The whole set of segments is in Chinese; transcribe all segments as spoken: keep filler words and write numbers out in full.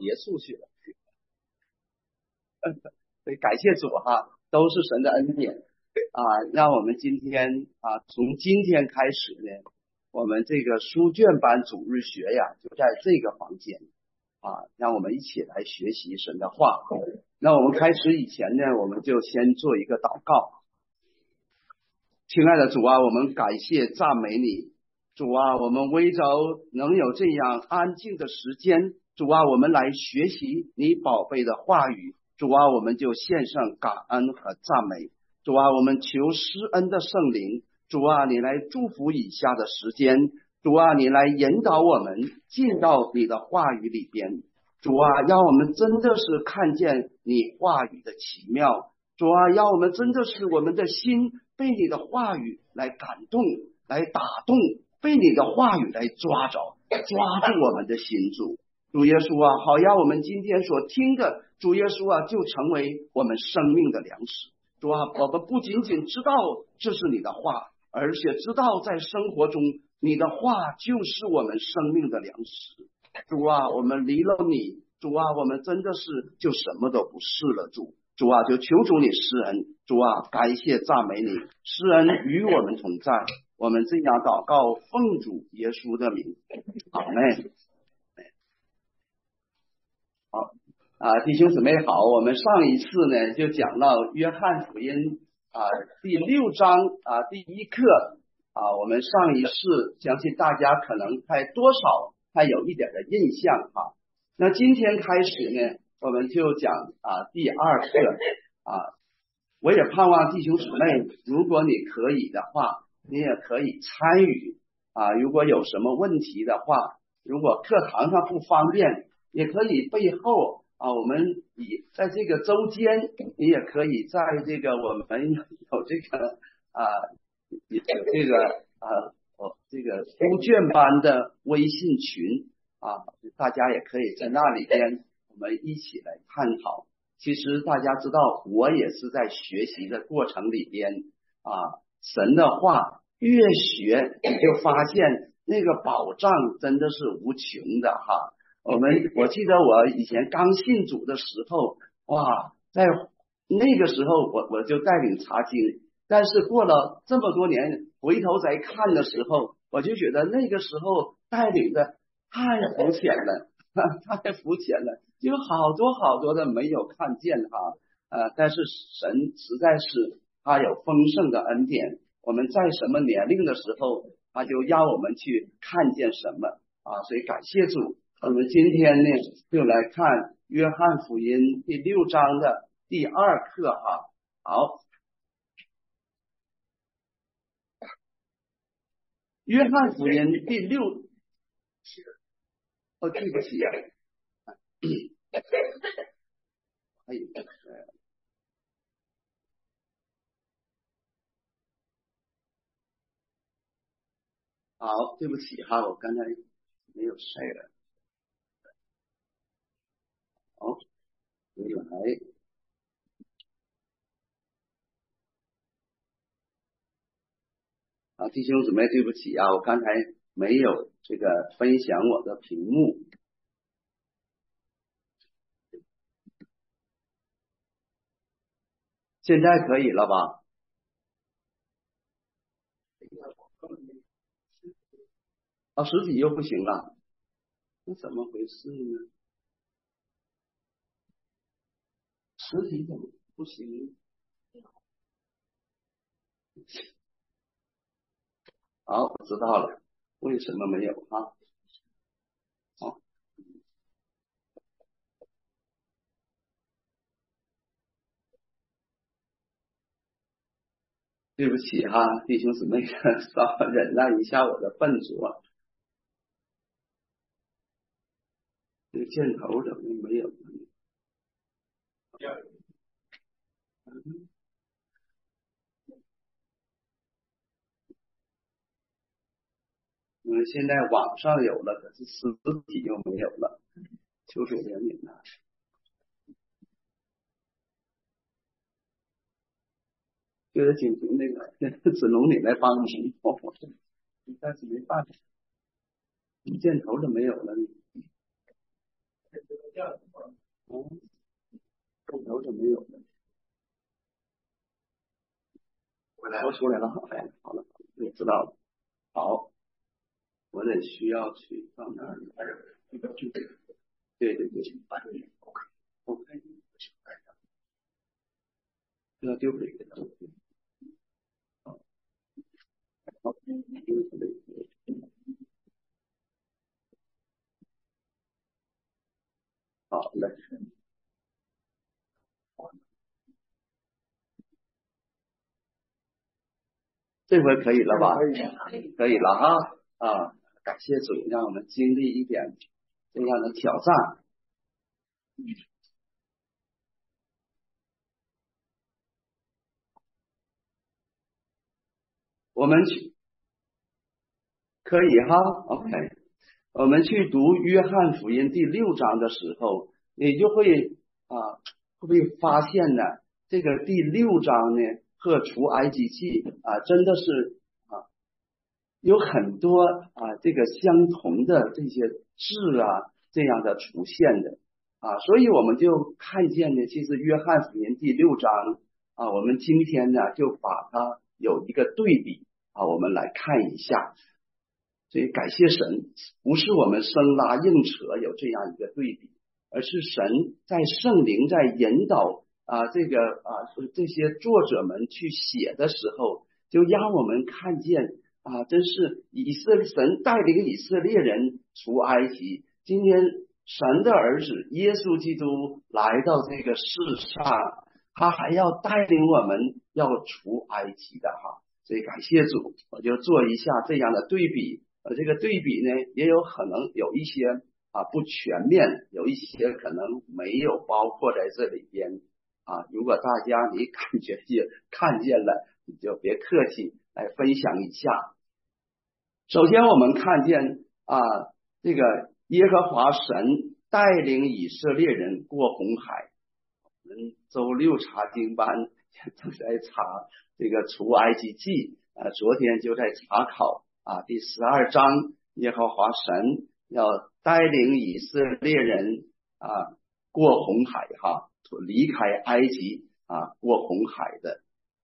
别墅去了。所以感谢主哈，都是神的恩典啊，让我们今天啊，从今天开始呢，我们这个书卷班主日学呀，就在这个房间啊，让我们一起来学习神的话。那我们开始以前呢，我们就先做一个祷告。亲爱的主啊，我们感谢赞美你，主啊，我们为着能有这样安静的时间，主啊，我们来学习你宝贝的话语，主啊，我们就献上感恩和赞美。主啊，我们求施恩的圣灵，主啊，你来祝福以下的时间，主啊，你来引导我们进到你的话语里边，主啊，让我们真的是看见你话语的奇妙，主啊，让我们真的是我们的心被你的话语来感动，来打动，被你的话语来抓着，抓住我们的心。主主耶稣啊，好让我们今天所听的，主耶稣啊，就成为我们生命的粮食。主啊，我们不仅仅知道这是你的话，而且知道在生活中你的话就是我们生命的粮食。主啊，我们离了你，主啊，我们真的是就什么都不是了。主主啊，就求主你施恩，主啊，感谢赞美你，施恩与我们同在。我们这样祷告，奉主耶稣的名，阿们。好啊，弟兄姊妹好，我们上一次呢就讲到约翰福音啊第六章啊第一课啊，我们上一次相信大家可能还多少还有一点的印象哈。那今天开始呢，我们就讲啊第二课啊，我也盼望弟兄姊妹，如果你可以的话，你也可以参与啊。如果有什么问题的话，如果课堂上不方便，也可以背后啊，我们以在这个周间，你也可以在这个我们有这个啊有这个啊哦这个书卷班的微信群啊，大家也可以在那里边我们一起来探讨。其实大家知道，我也是在学习的过程里边啊，神的话越学你就发现那个宝藏真的是无穷的哈。我们我记得我以前刚信主的时候，哇，在那个时候我我就带领查经，但是过了这么多年，回头再看的时候，我就觉得那个时候带领的太肤浅了，太肤浅了，有好多好多的没有看见哈，呃，但是神实在是他有丰盛的恩典，我们在什么年龄的时候，他就让我们去看见什么啊，所以感谢主。我们今天呢，就来看约翰福音第六章的第二课哈。好，约翰福音第六，哦，对不起啊，还有，好，对不起哈，我刚才没有晒了。好，回来。啊，弟兄姊妹，对不起啊，我刚才没有这个分享我的屏幕。现在可以了吧？啊，实体又不行了，那怎么回事呢？实体怎么不行？好，我知道了，为什么没有啊？好，对不起哈，弟兄姊妹，稍微忍耐一下我的笨拙。这个箭头怎么没有？因为现在网上有了，可是实体又没有了，求主怜悯啊！就是请求那个子龙你来帮忙，但是没办法，箭头都没有了。 哦，空头怎么没有呢？我出来了，哎，好了，我知道了。好，我得需要去放那里。对对对 ，OK， 这要丢给给他。好，好嘞。这回可以了吧？可以了哈啊！感谢主，让我们经历一点这样的挑战。我们去可以哈 ，OK。我们去读约翰福音第六章的时候，你就会啊，会不会发现呢？这个第六章呢和出埃及记啊，真的是啊。有很多啊，这个相同的这些字啊，这样的出现的啊，所以我们就看见呢，其实约翰福音第六章啊，我们今天呢就把它有一个对比啊，我们来看一下。所以感谢神，不是我们生拉硬扯有这样一个对比，而是神在圣灵在引导啊，这个啊这些作者们去写的时候，就让我们看见。啊，真是以色列神带领以色列人出埃及。今天神的儿子耶稣基督来到这个世上，他还要带领我们要出埃及的哈。所以感谢主，我就做一下这样的对比。呃，这个对比呢，也有可能有一些啊不全面，有一些可能没有包括在这里边啊。如果大家你感觉也看见了，你就别客气，来分享一下。首先我们看见啊，这个耶和华神带领以色列人过红海。我们周六查经班正在查这个出埃及记啊，昨天就在查考啊第十二章，耶和华神要带领以色列人啊过红海哈，离开埃及啊过红海的。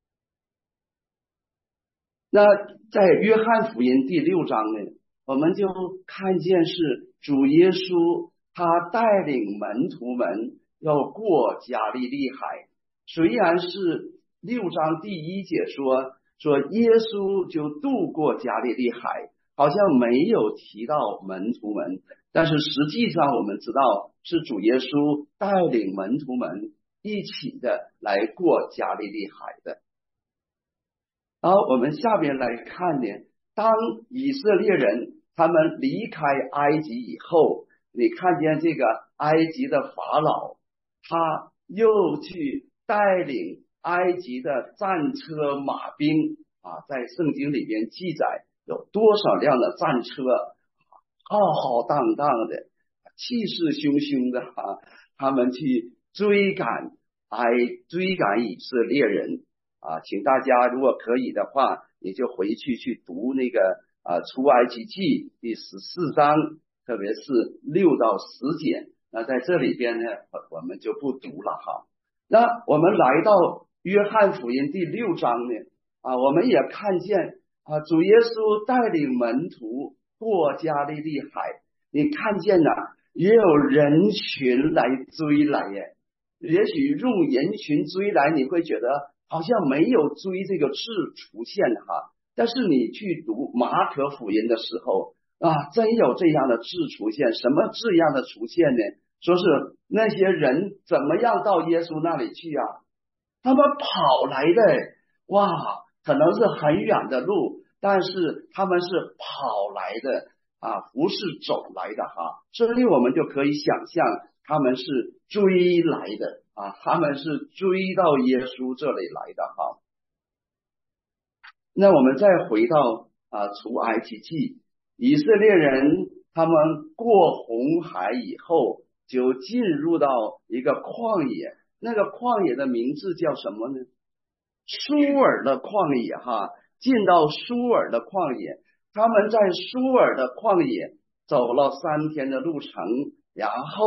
那在约翰福音第六章呢，我们就看见是主耶稣他带领门徒们要过加利利海。虽然是六章第一节说说耶稣就渡过加利利海，好像没有提到门徒们，但是实际上我们知道是主耶稣带领门徒们一起的来过加利利海的。然后我们下边来看呢，当以色列人他们离开埃及以后，你看见这个埃及的法老，他又去带领埃及的战车马兵啊，在圣经里边记载有多少辆的战车，浩浩荡荡的，气势汹汹的啊，他们去追赶埃追赶以色列人。啊，请大家如果可以的话，你就回去去读那个啊出埃及记第十四章，特别是六到十节。那在这里边呢，我们就不读了哈。那我们来到约翰福音第六章呢，啊，我们也看见啊，主耶稣带领门徒过加利利海，你看见呐，也有人群来追来耶。也许用人群追来，你会觉得好像没有追这个字出现哈，但是你去读马可福音的时候啊，真有这样的字出现。什么字样的出现呢？说是那些人怎么样到耶稣那里去啊？他们跑来的，哇，可能是很远的路，但是他们是跑来的啊，不是走来的哈。所以我们就可以想象他们是追来的啊，他们是追到耶稣这里来的哈。那我们再回到啊出埃及记，以色列人他们过红海以后，就进入到一个旷野，那个旷野的名字叫什么呢？舒尔的旷野哈，进到舒尔的旷野，他们在舒尔的旷野走了三天的路程，然后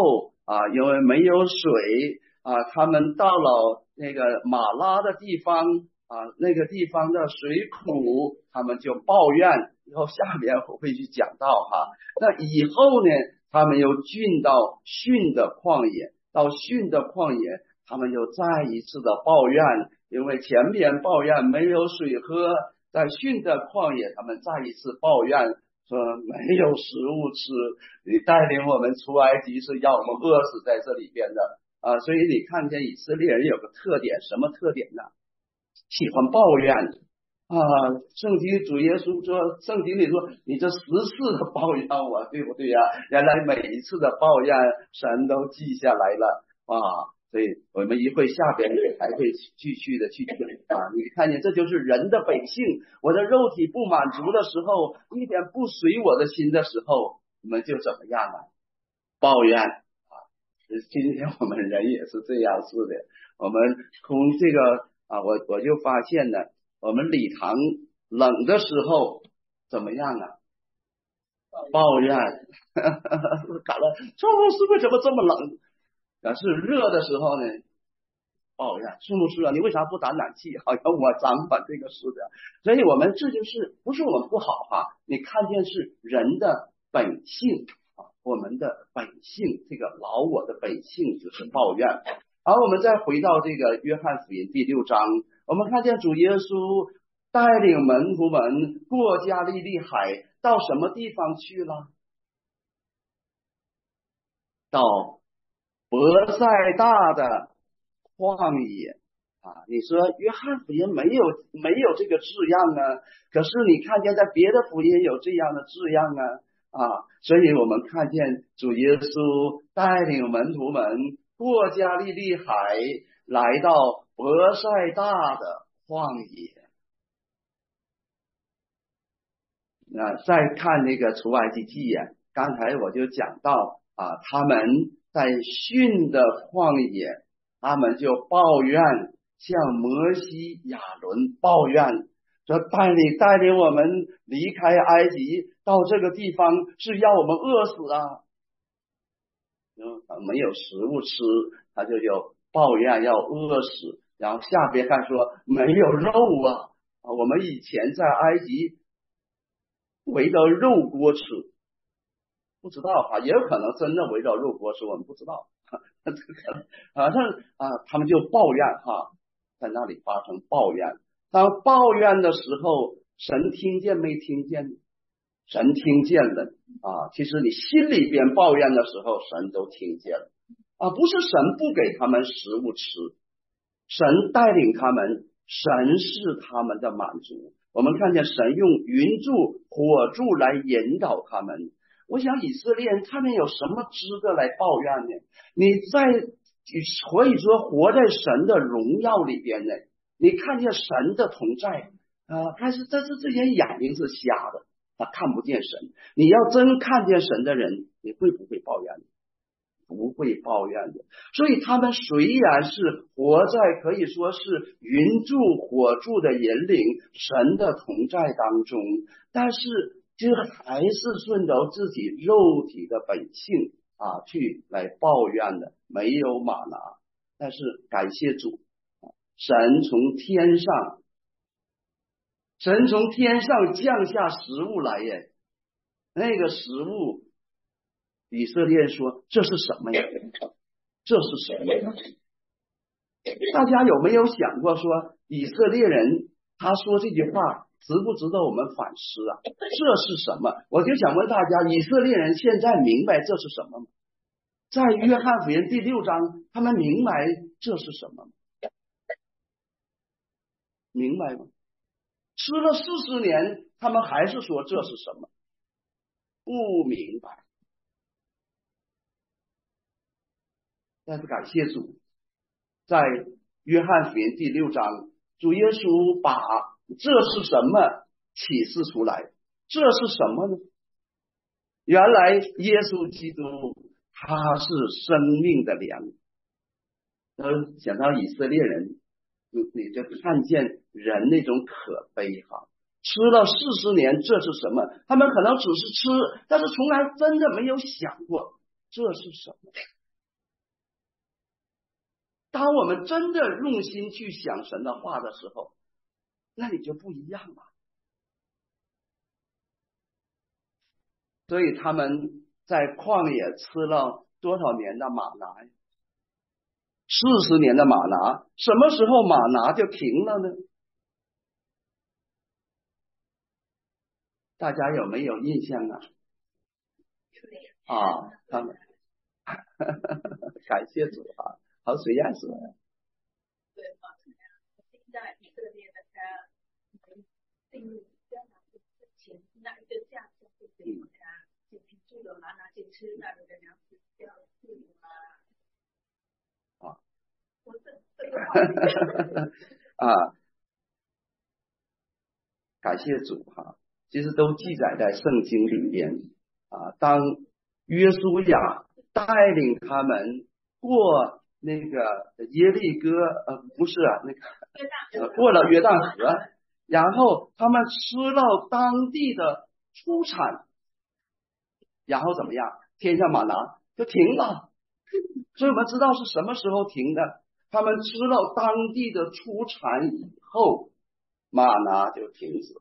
啊，因为没有水啊，他们到了那个马拉的地方啊，那个地方的水苦，他们就抱怨。以后下面我会去讲到哈。那以后呢，他们又进到逊的旷野，到逊的旷野，他们又再一次的抱怨，因为前面抱怨没有水喝，在逊的旷野，他们再一次抱怨说没有食物吃，你带领我们出埃及是要我们饿死在这里边的啊！所以你看见以色列人有个特点，什么特点呢？喜欢抱怨啊！圣经主耶稣说，圣经里说你这十次的抱怨我，对不对呀、啊？原来每一次的抱怨神都记下来了啊！所以我们一会下边还会继续的去讲啊！你看见这就是人的本性，我的肉体不满足的时候，一点不随我的心的时候，我们就怎么样啊？抱怨啊！今天我们人也是这样似的，我们从这个啊，我我就发现呢，我们礼堂冷的时候怎么样啊？抱怨，搞了，说是为什么这么冷？但是热的时候呢，抱怨，是不是啊？你为啥不打暖气？好像我咱们这个是的，所以我们这就是不是我们不好哈？你看见是人的本性啊，我们的本性，这个老我的本性就是抱怨。而我们再回到这个约翰福音第六章，我们看见主耶稣带领门徒们过加利利海，到什么地方去了？到伯赛大的旷野啊！你说约翰福音没有没有这个字样啊？可是你看见在别的福音有这样的字样啊啊！所以我们看见主耶稣带领门徒们过加利利海，来到伯赛大的旷野。那再看那个出埃及记呀，刚才我就讲到啊，他们在逊的旷野，他们就抱怨，向摩西亚伦抱怨，说带领带领我们离开埃及，到这个地方是要我们饿死啊！没有食物吃，他就有抱怨要饿死。然后下边看说没有肉啊，我们以前在埃及围着肉锅吃，不知道哈，也有可能真的围着肉锅吃，我们不知道。啊，但啊，他们就抱怨哈，在那里发生抱怨。当抱怨的时候，神听见没听见？神听见了啊。其实你心里边抱怨的时候，神都听见了啊。不是神不给他们食物吃，神带领他们，神是他们的满足。我们看见神用云柱、火柱来引导他们。我想以色列人他们有什么资格来抱怨呢？你在可以说活在神的荣耀里边呢，你看见神的同在啊，但是但是这些眼睛是瞎的，他看不见神。你要真看见神的人，你会不会抱怨？不会抱怨的。所以他们虽然是活在可以说是云柱火柱的引领，神的同在当中，但是就还是顺着自己肉体的本性啊去来抱怨的，没有玛拿。但是感谢主，神从天上神从天上降下食物来耶，那个食物以色列说这是什么呀？这是什么呀？大家有没有想过说以色列人他说这句话值不值得我们反思啊？这是什么？我就想问大家，以色列人现在明白这是什么吗？在约翰福音第六章，他们明白这是什么吗？明白吗？吃了四十年，他们还是说这是什么？不明白。但是感谢主，在约翰福音第六章，主耶稣把这是什么启示出来。这是什么呢？原来耶稣基督他是生命的粮。呃，想到以色列人，你就看见人那种可悲哈，吃了四十年，这是什么？他们可能只是吃，但是从来真的没有想过这是什么。 当我们真的用心去想神的话的时候，那你就不一样了。所以他们在旷野吃了多少年的玛拿？四十年的玛拿，什么时候玛拿就停了呢？大家有没有印象啊？啊，他们感谢主啊，好水样子。 对啊，现在以色列的他进入迦南之前，那一个夏天就给他就居住了嘛，拿去吃那里的粮食叫自由啊。 啊， 我这这个话啊，感谢主哈，其实都记载在圣经里边啊。当约书亚带领他们过那个耶利哥，呃，不是啊，那个、呃、过了约旦河，然后他们吃了当地的出产，然后怎么样？天上玛拿就停了。所以我们知道是什么时候停的？他们吃了当地的出产以后，玛拿就停止了。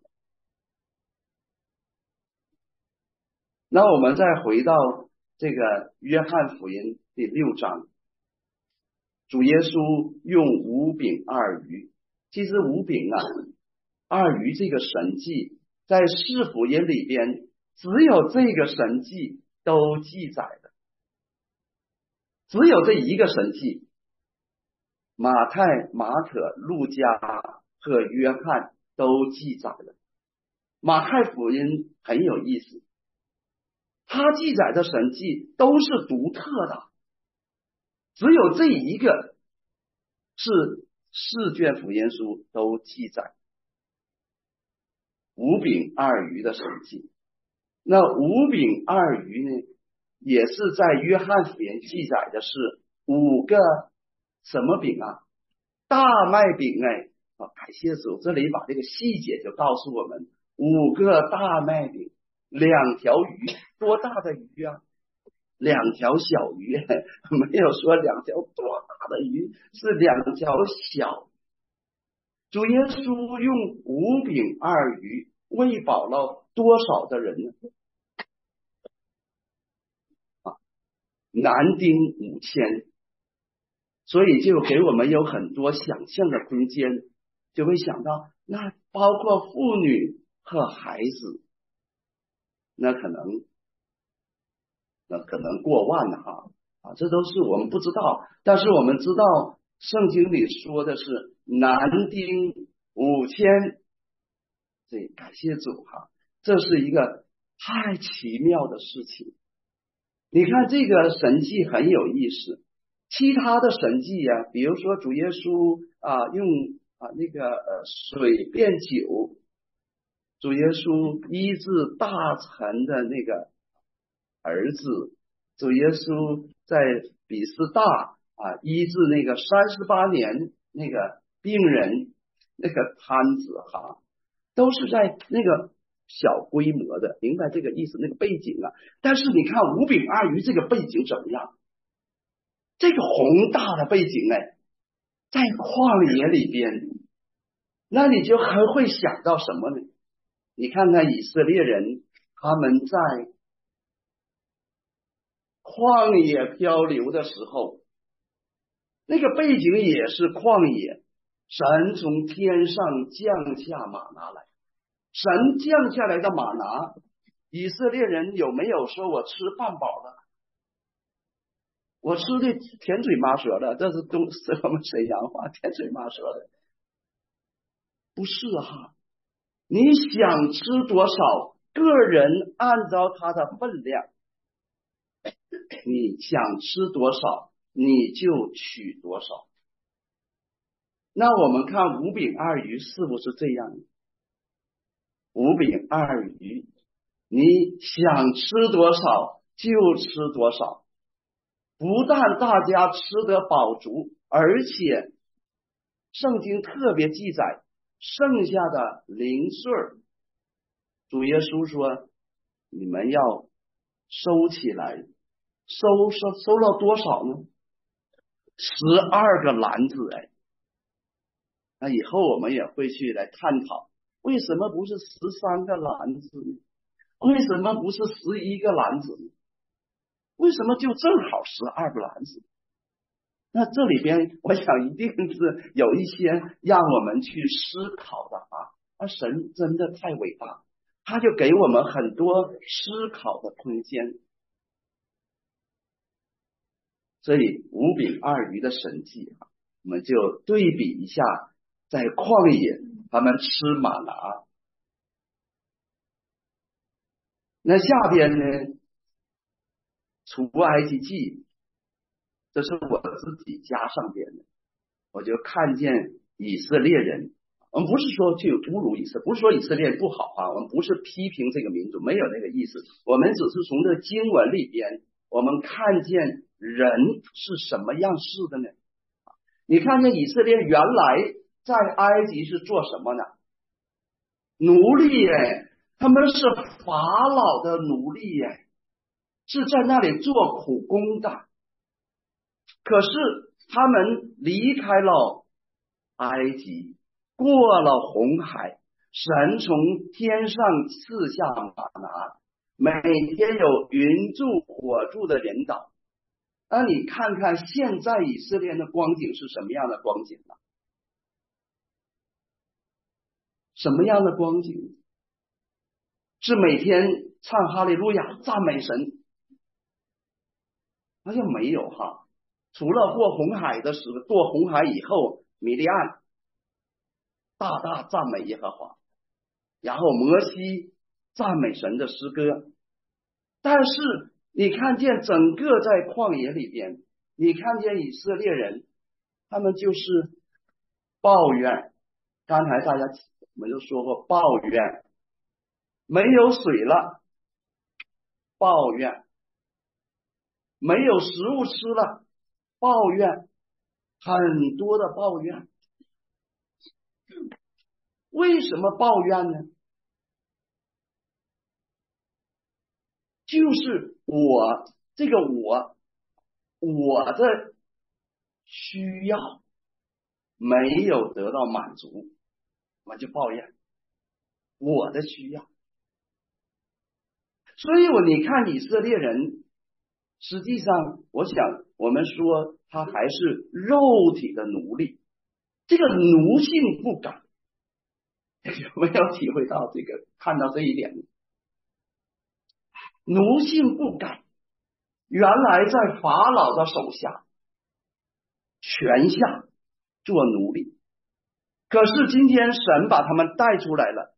那我们再回到这个约翰福音第六章，主耶稣用五饼二鱼，其实五饼啊二鱼这个神迹在四福音里边只有这个神迹都记载的，只有这一个神迹，马太、马可、路加和约翰都记载了。马太福音很有意思，他记载的神迹都是独特的，只有这一个是四卷福音书都记载五饼二鱼的神迹。那五饼二鱼呢，也是在约翰福音记载的是五个什么饼啊？大麦饼哎，啊，感谢主，这里把这个细节就告诉我们，五个大麦饼，两条鱼，多大的鱼啊？两条小鱼，没有说两条多大的鱼，是两条小。主耶稣用五饼二鱼喂饱了多少的人呢？啊，男丁五千。所以就给我们有很多想象的空间，就会想到那包括妇女和孩子，那可能那可能过万了哈啊，这都是我们不知道，但是我们知道圣经里说的是男丁五千，这感谢主哈，这是一个太奇妙的事情。你看这个神迹很有意思。其他的神迹呀、啊，比如说主耶稣啊用啊那个呃水变酒，主耶稣医治大臣的那个儿子，主耶稣在比斯大啊医治那个三十八年那个病人那个瘫子哈，都是在那个小规模的，明白这个意思那个背景啊。但是你看五饼二鱼这个背景怎么样？这个宏大的背景哎，在旷野里边，那你就很会想到什么呢？你看看以色列人，他们在旷野漂流的时候，那个背景也是旷野，神从天上降下玛拿来，神降下来的玛拿，以色列人有没有说我吃半饱了？我吃的甜嘴麻舌的，这是东是我们沈阳话，甜嘴麻舌的，不是哈。你想吃多少，个人按照他的分量，你想吃多少，你就取多少。那我们看五饼二鱼是不是这样？五饼二鱼，你想吃多少就吃多少。不但大家吃得饱足，而且圣经特别记载剩下的零碎，主耶稣说你们要收起来，收收收了多少呢？ 十二个篮子哎。那以后我们也会去来探讨，为什么不是十三个篮子呢？为什么不是十一个篮子呢？为什么就正好十二个篮子？那这里边我想一定是有一些让我们去思考的啊，而神真的太伟大，他就给我们很多思考的空间。所以五饼二鱼的神迹啊，我们就对比一下，在旷野他们吃玛拿。那下边呢，出埃及记，这是我自己加上边的，我就看见以色列人，我们不是说去侮辱以色列，不是说以色列不好啊，我们不是批评这个民族，没有那个意思，我们只是从这经文里边，我们看见人是什么样式的呢？你看见以色列原来在埃及是做什么呢？奴隶哎，他们是法老的奴隶哎，是在那里做苦工的。可是他们离开了埃及，过了红海，神从天上赐下玛拿，每天有云柱火柱的引导。那你看看现在以色列的光景是什么样的光景呢？什么样的光景？是每天唱哈利路亚赞美神？好像没有哈，除了过红海的时候，过红海以后，米利暗大大赞美耶和华，然后摩西赞美神的诗歌。但是你看见整个在旷野里边，你看见以色列人，他们就是抱怨。刚才大家我们就说过，抱怨没有水了，抱怨没有食物吃了，抱怨很多的抱怨。为什么抱怨呢？就是我这个我我的需要没有得到满足，我就抱怨我的需要。所以我你看以色列人，实际上我想我们说他还是肉体的奴隶，这个奴性不改。有没有体会到这个，看到这一点？奴性不改，原来在法老的手下权下做奴隶，可是今天神把他们带出来了，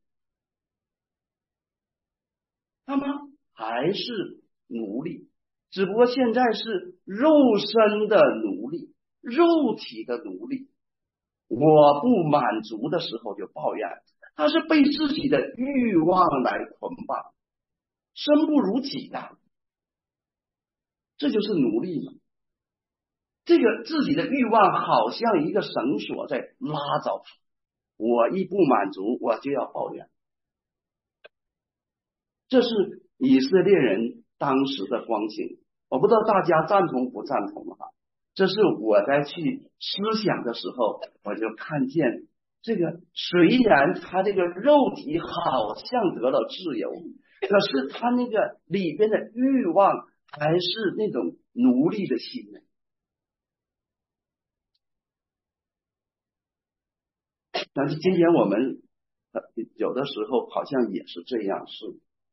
他们还是奴隶，只不过现在是肉身的奴隶，肉体的奴隶。我不满足的时候就抱怨，他是被自己的欲望来捆绑，生不如己的，这就是奴隶嘛。这个自己的欲望好像一个绳索在拉着他，我一不满足我就要抱怨。这是以色列人当时的光景，我不知道大家赞同不赞同啊？这是我在去思想的时候，我就看见这个，虽然他这个肉体好像得了自由，可是他那个里边的欲望还是那种奴隶的心呢。但是今天我们有的时候好像也是这样，是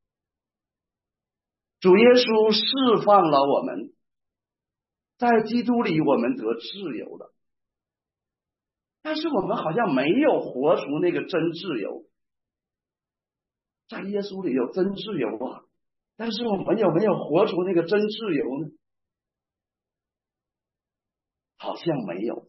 主耶稣释放了我们，在基督里我们得自由了，但是我们好像没有活出那个真自由。在耶稣里有真自由啊，但是我们有没有活出那个真自由呢？好像没有。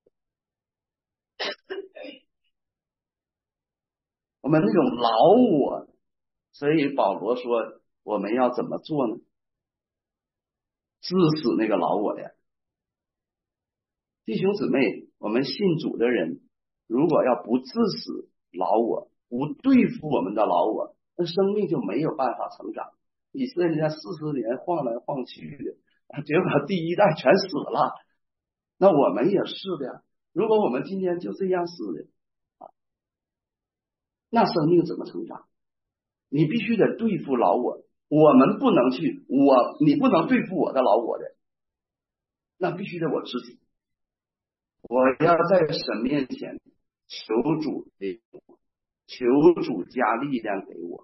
我们那种老我，所以保罗说我们要怎么做呢？治死那个老我呀。弟兄姊妹，我们信主的人，如果要不治死老我，不对付我们的老我，那生命就没有办法成长。以色列人四十年晃来晃去的，结果第一代全死了。 那我们也是的呀。如果我们今天就这样死的啊，那生命怎么成长？你必须得对付老我，我们不能去，我你不能对付我的老我的，那必须得我自己。我要在神面前求主给我，求主加力量给我，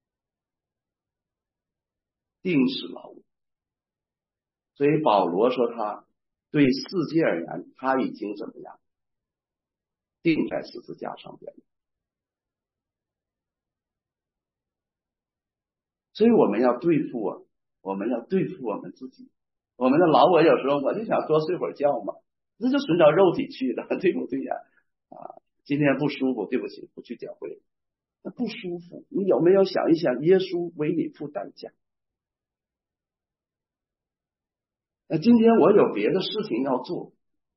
定死老我。所以保罗说他对世界而言，他已经怎么样？定在十字架上边。所以我们要对付我，我们要对付我们自己。我们的老我有时候我就想多睡会儿觉嘛，那就顺着肉体去了，对不对呀？啊，今天不舒服，对不起，不去教会。那不舒服，你有没有想一想，耶稣为你付代价？那今天我有别的事情要做，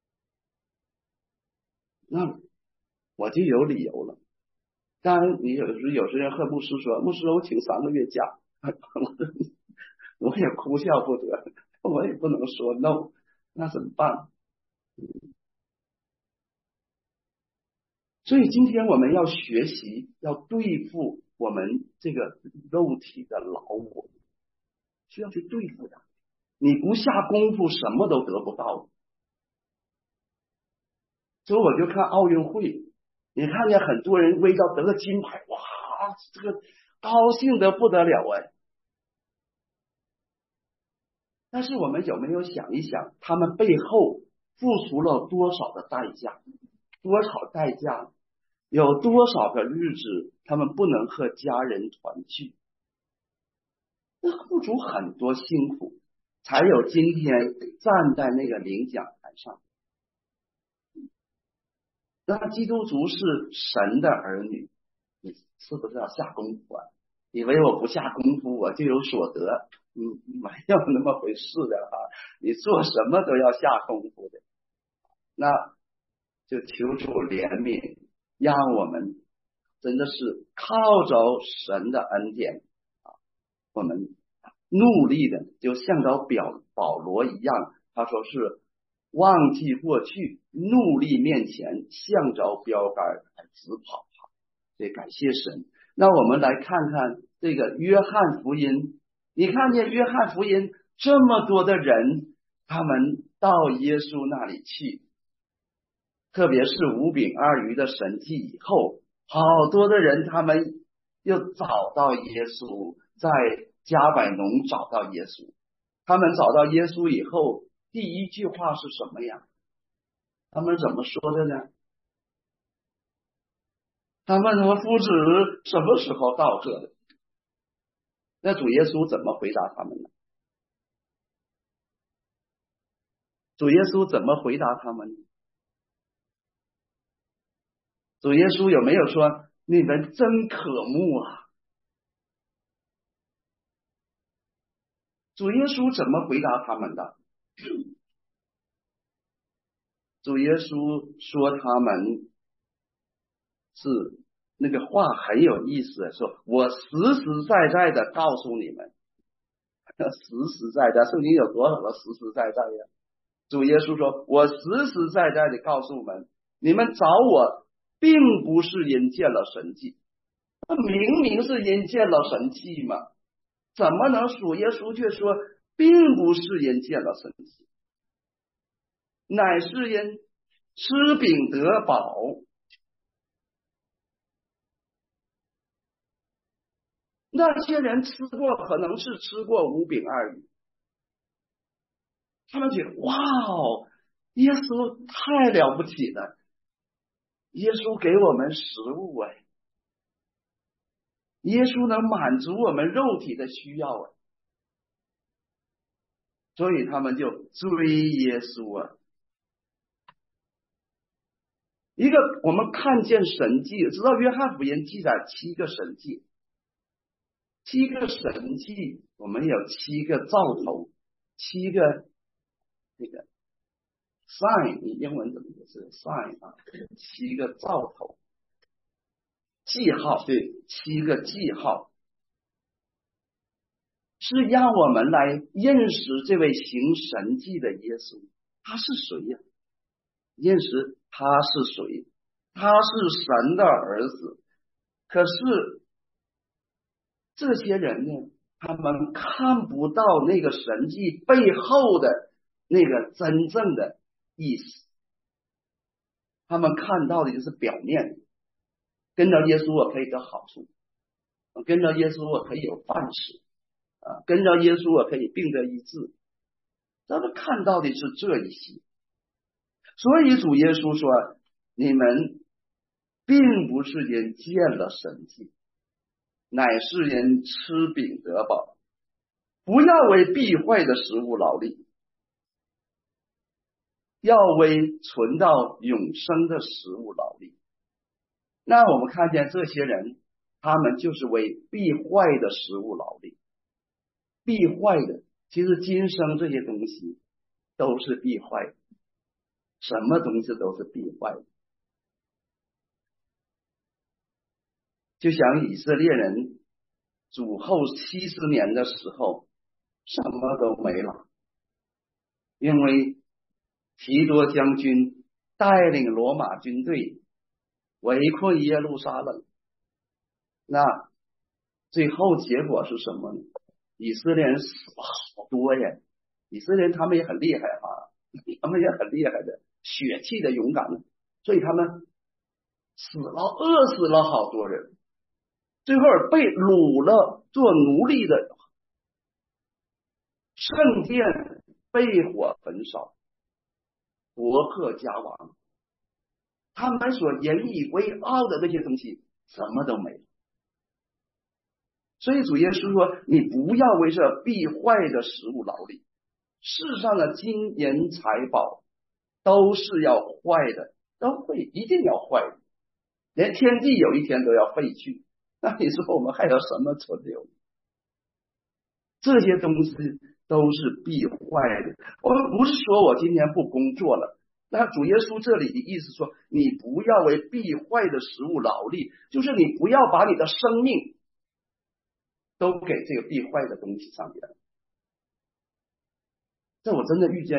那我就有理由了。当然，你有时有些人和牧师说，牧师我请三个月假，我也哭笑不得，我也不能说 no， 那怎么办？所以今天我们要学习，要对付我们这个肉体的老我，需要去对付它。你不下功夫，什么都得不到。所以我就看奥运会，你看见很多人为了得个金牌，哇，这个高兴得不得了哎。但是我们有没有想一想，他们背后付出了多少的代价？多少代价？有多少个日子他们不能和家人团聚？那付出很多辛苦，才有今天站在那个领奖台上。那基督徒是神的儿女，你是不是要下功夫啊？以为我不下功夫我就有所得？嗯，没有那么回事的啊！你做什么都要下功夫的。那就求主怜悯，让我们真的是靠着神的恩典啊，我们努力的，就像着表保罗一样，他说是忘记过去，努力面前，向着标杆直跑。所以感谢神。那我们来看看这个约翰福音，你看见约翰福音这么多的人，他们到耶稣那里去，特别是五饼二鱼的神迹以后，好多的人他们又找到耶稣，在迦百农找到耶稣。他们找到耶稣以后，第一句话是什么呀？他们怎么说的呢？他们说夫子什么时候到这的？那主耶稣怎么回答他们呢？主耶稣怎么回答他们呢？主耶稣有没有说你们真可慕啊？主耶稣怎么回答他们的？主耶稣说他们是那个话很有意思的，说我实实在在的告诉你们，实实在在，圣经有多少个实实在在呀？主耶稣说我实实在在的告诉你们，你们找我并不是因见了神迹，明明是因见了神迹嘛，怎么能主耶稣却说并不是因见了神迹，乃是因吃饼得饱。那些人吃过，可能是吃过五饼二鱼，他们觉得哇哦，耶稣太了不起了，耶稣给我们食物哎，耶稣能满足我们肉体的需要哎，所以他们就追耶稣啊。一个我们看见神迹，知道约翰福音记载七个神迹，七个神迹，我们有七个兆头，七个那个 sign， 你英文怎么是 sign 啊？七个兆头，记号，对，七个记号，是让我们来认识这位行神迹的耶稣，他是谁呀？ 认识他是谁，他是神的儿子。可是这些人呢，他们看不到那个神迹背后的那个真正的意思，他们看到的就是表面，跟着耶稣我可以得好处，跟着耶稣我可以有饭吃啊，跟着耶稣我可以病得医治，他们看到的是这一些。所以主耶稣说，你们并不是人见了神迹，乃是人吃饼得饱，不要为必坏的食物劳力，要为存到永生的食物劳力。那我们看见这些人，他们就是为必坏的食物劳力。必坏的，其实今生这些东西都是必坏的，什么东西都是必坏的。就像以色列人主后七十年的时候，什么都没了，因为提多将军带领罗马军队围困耶路撒冷，那最后结果是什么呢？以色列人死了好多呀，以色列人他们也很厉害啊，他们也很厉害的，血气的勇敢的，所以他们死了，饿死了好多人，最后被掳了做奴隶的，圣殿被火焚烧，伯克家亡，他们所引以为傲的那些东西什么都没了。所以主耶稣说，你不要为这必坏的食物劳力，世上的金银财宝都是要坏的，都会一定要坏的，连天地有一天都要废去，那你说我们还有什么存留？这些东西都是必坏的。我们不是说我今天不工作了，那主耶稣这里的意思说，你不要为必坏的食物劳力，就是你不要把你的生命都给这个必坏的东西上面。这我真的遇见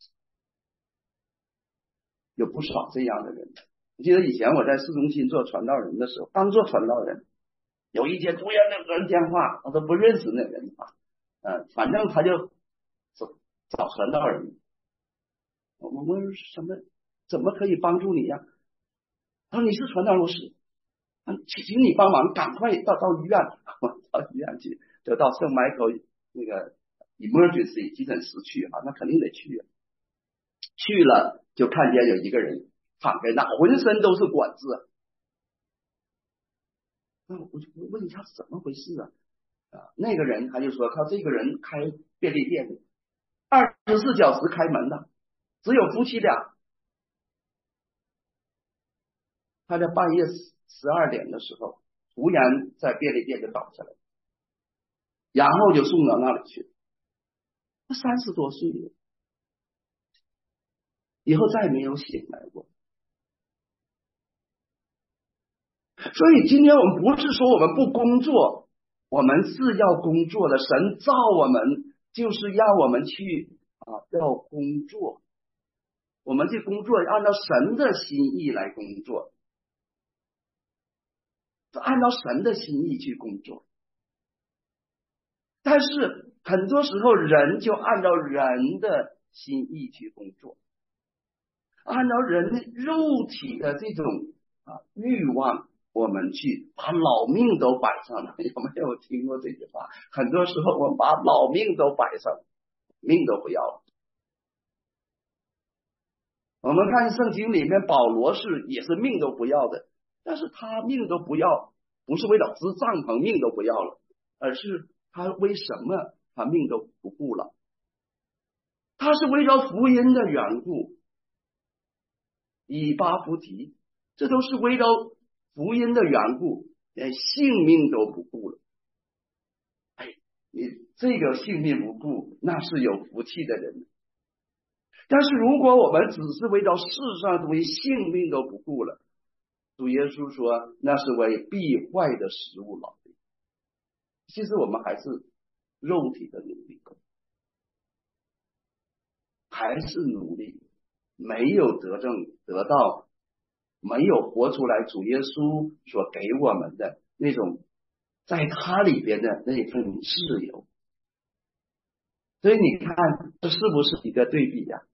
有不少这样的人。我记得以前我在市中心做传道人的时候，刚做传道人，有一天突然那个人电话，我都不认识那人啊，呃，反正他就找找传道人。我问什么，怎么可以帮助你呀、啊？他说你是传道老师，请请你帮忙，赶快到到医院，到医院去，就到圣迈克那个 emergency 急诊室去啊，那肯定得去啊。去了就看见有一个人躺在那，浑身都是管子。那我就问一下怎么回事啊？啊，那个人他就说，他这个人开便利店的，二十四小时开门的，只有夫妻俩。他在半夜十二点的时候，突然在便利店就倒下来，然后就送到那里去。他三十多岁了，以后再也没有醒来过。所以今天我们不是说我们不工作，我们是要工作的。神造我们就是要我们去啊，要工作。我们这工作按照神的心意来工作，按照神的心意去工作。但是很多时候人就按照人的心意去工作，按照人肉体的这种啊欲望，我们去把老命都摆上了。有没有听过这句话？很多时候我们把老命都摆上，命都不要了。我们看圣经里面保罗是也是命都不要的，但是他命都不要，不是为了支帐篷命都不要了，而是他为什么他命都不顾了？他是为了福音的缘故，以巴弗提，这都是为了福音的缘故，连性命都不顾了。哎，你这个性命不顾，那是有福气的人。但是如果我们只是为了世上的东西，性命都不顾了，主耶稣说那是为必坏的食物劳力。其实我们还是肉体的奴隶，还是奴隶。 没有得证得到，没有活出来主耶稣所给我们的那种在他里边的那份自由。所以你看这是不是一个对比呀、啊？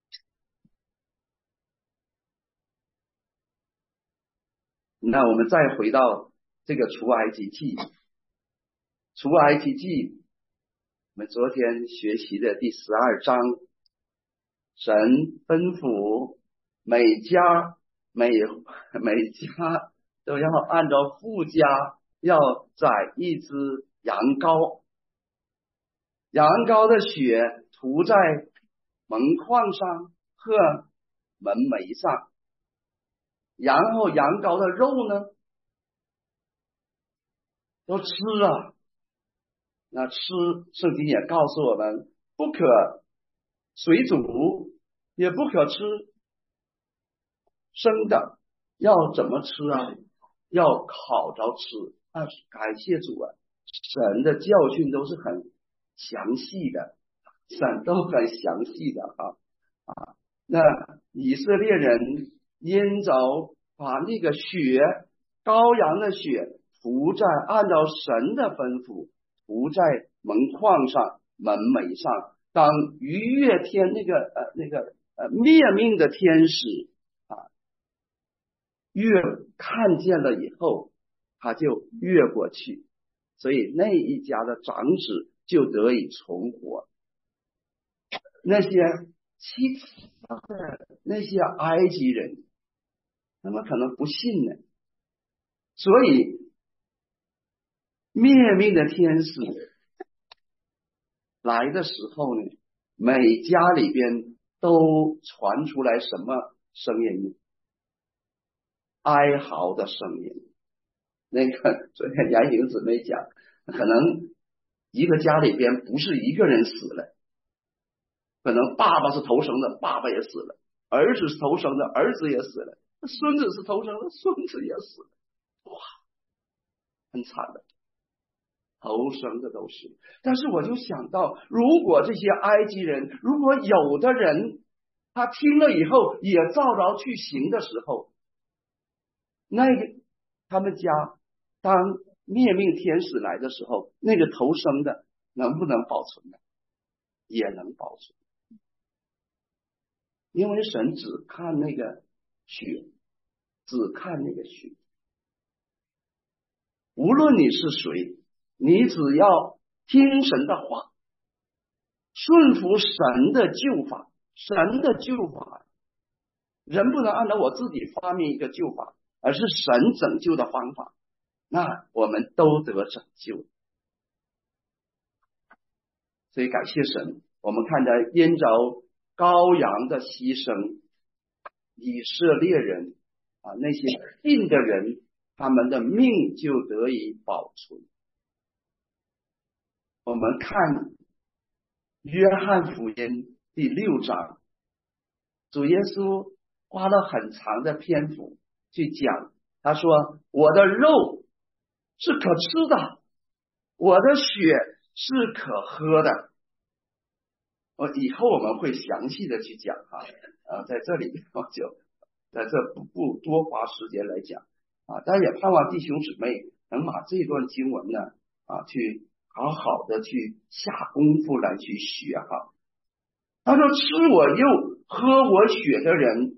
那我们再回到这个出埃及记，出埃及记我们昨天学习的第十二章，神吩咐每家每每家都要按照父家要宰一只羊羔，羊羔的血涂在门框上和门楣上，然后羊羔的肉呢都吃啊。那吃圣经也告诉我们，不可水煮，也不可吃生的，要怎么吃啊？要烤着吃啊！感谢主啊，神的教训都是很详细的，神都很详细的啊啊！那以色列人因着把那个血，羔羊的血涂在按照神的吩咐涂在门框上门楣上，当逾越天那个呃那个呃灭命的天使啊越看见了以后，他就越过去，所以那一家的长子就得以存活。那些其他的那些埃及人，他们可能不信呢，所以灭命的天使来的时候呢，每家里边都传出来什么声音呢？哀嚎的声音。那个昨天杨颖姊妹讲，可能一个家里边不是一个人死了，可能爸爸是头生的，爸爸也死了；儿子是头生的，儿子也死了；孙子是头生的，孙子也死了。哇，很惨的，头生的都是。但是我就想到，如果这些埃及人，如果有的人他听了以后也照着去行的时候，那个他们家当灭命天使来的时候，那个头生的能不能保存呢？也能保存，因为神只看那个血，只看那个血。无论你是谁，你只要听神的话，顺服神的救法。神的救法，人不能按照我自己发明一个救法，而是神拯救的方法，那我们都得拯救。所以感谢神，我们看在因着羔羊的牺牲，以色列人啊那些信的人，他们的命就得以保存。我们看约翰福音第六章，主耶稣花了很长的篇幅去讲，他说我的肉是可吃的，我的血是可喝的。我以后我们会详细的去讲哈，啊，在这里我就在这不不多花时间来讲啊，但也盼望弟兄姊妹能把这段经文呢啊去好好的去下功夫来去学哈。他说吃我肉喝我血的人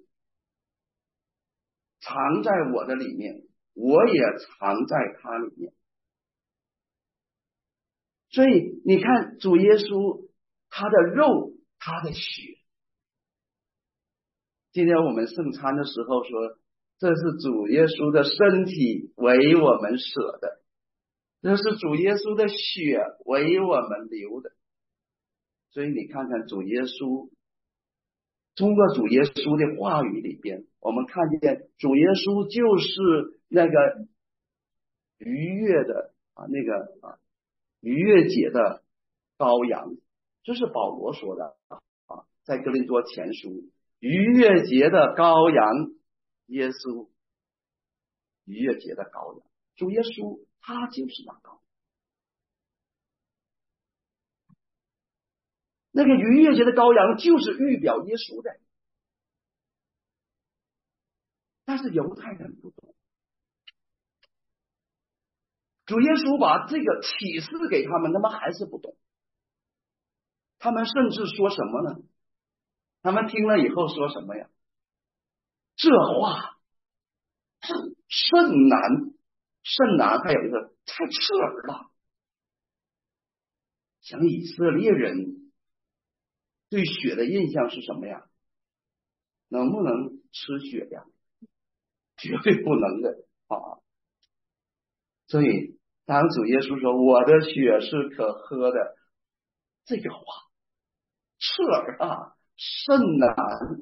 藏在我的里面，我也藏在他里面。所以你看主耶稣他的肉他的血，今天我们圣餐的时候说，这是主耶稣的身体为我们舍的，这是主耶稣的血为我们流的。所以你看看主耶稣，通过主耶稣的话语里边，我们看见主耶稣就是那个逾越的啊那个啊逾越节的羔羊，这是保罗说的啊，在哥林多前书，逾越节的羔羊耶稣，逾越节的羔羊主耶稣，他就是那羔羊。那个逾越节的羔羊就是预表耶稣的， 但是犹太人不懂。主耶稣把这个启示给他们，他们还是不懂。他们甚至说什么呢？他们听了以后说什么呀？这话甚难，甚难，还有一个太刺耳了。像以色列人对血的印象是什么呀？能不能吃血呀？绝对不能的啊！所以当主耶稣说我的血是可喝的，这个话刺耳啊，甚难。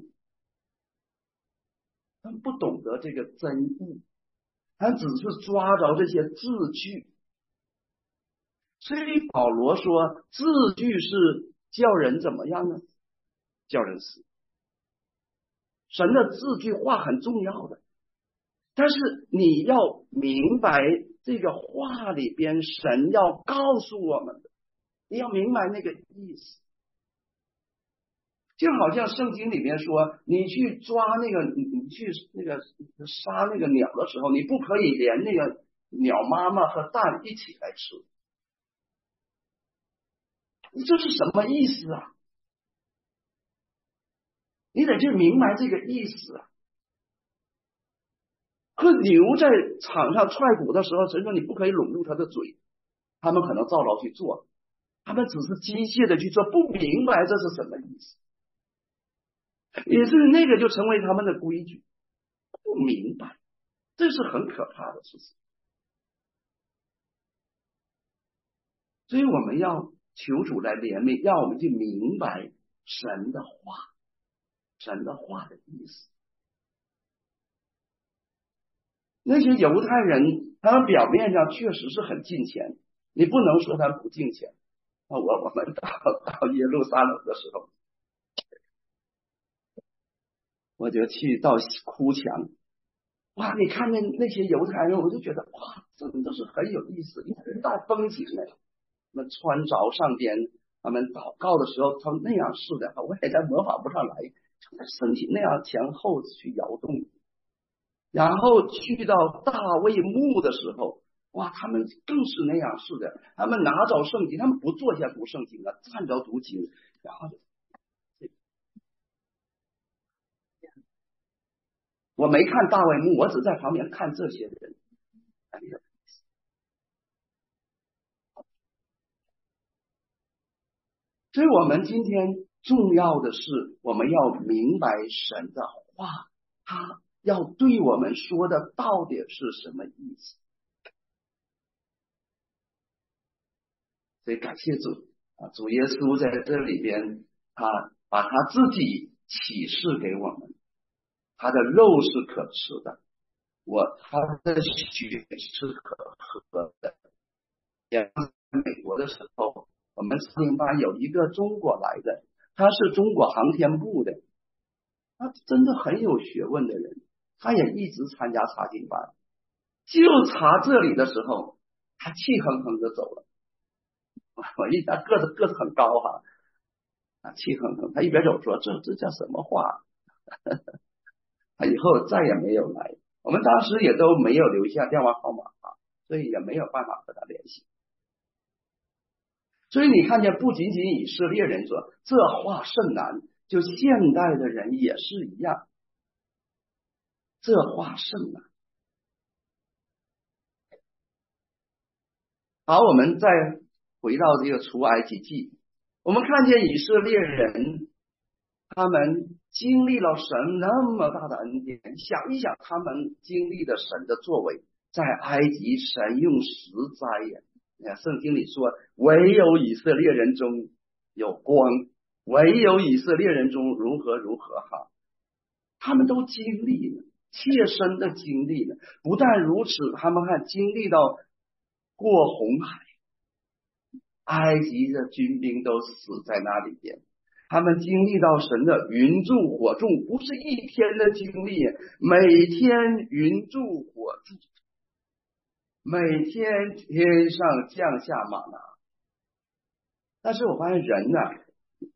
他们不懂得这个真意，他只是抓着这些字句。所以保罗说字句是叫人怎么样呢？叫人死。神的字句话很重要的，但是你要明白这个话里边神要告诉我们的，你要明白那个意思。就好像圣经里面说，你去抓那个你你去那个杀那个鸟的时候，你不可以连那个鸟妈妈和蛋一起来吃。这是什么意思啊？你得去明白这个意思啊。和牛在场上踹鼓的时候，神说你不可以拢住它的嘴，他们可能照着去做，他们只是机械的去做，不明白这是什么意思。也是那个就成为他们的规矩，不明白，这是很可怕的事情。所以我们要求主来怜悯，让我们去明白神的话，神的话的意思。那些犹太人，他们表面上确实是很敬虔，你不能说他们不敬虔。我我们到到耶路撒冷的时候，我就去到哭墙，哇！你看见那些犹太人，我就觉得哇，真的是很有意思，一道风景呢。他们穿着上边，他们祷告的时候，他们那样式的，我也在模仿不上来，身体那样前后去摇动。然后去到大卫墓的时候，哇，他们更是那样式的，他们拿着圣经，他们不坐下读圣经啊，站着读经，然后我没看大卫墓，我只在旁边看这些人。所以我们今天重要的是，我们要明白神的话，他要对我们说的到底是什么意思。所以感谢主啊，主耶稣在这里边，他把他自己启示给我们，他的肉是可吃的，我他的血是可喝的。在美国的时候，我们查经班有一个中国来的，他是中国航天部的，他真的很有学问的人，他也一直参加查经班。就查这里的时候，他气哼哼的走了。我一他个子个子很高哈，啊，气哼哼，他一边走说这这叫什么话？他以后再也没有来，我们当时也都没有留下电话号码啊，所以也没有办法和他联系。所以你看见，不仅仅以色列人说这话甚难，就现代的人也是一样，这话甚难。好，我们再回到这个出埃及记，我们看见以色列人他们经历了神那么大的恩典，想一想他们经历的神的作为，在埃及神用石灾呀。圣经里说，唯有以色列人中有光，唯有以色列人中如何如何哈，他们都经历了，切身的经历了。不但如此，他们还经历到过红海，埃及的军兵都死在那里边。他们经历到神的云柱火柱，不是一天的经历，每天云柱火柱，每天天上降下玛拿。但是我发现人呢、啊、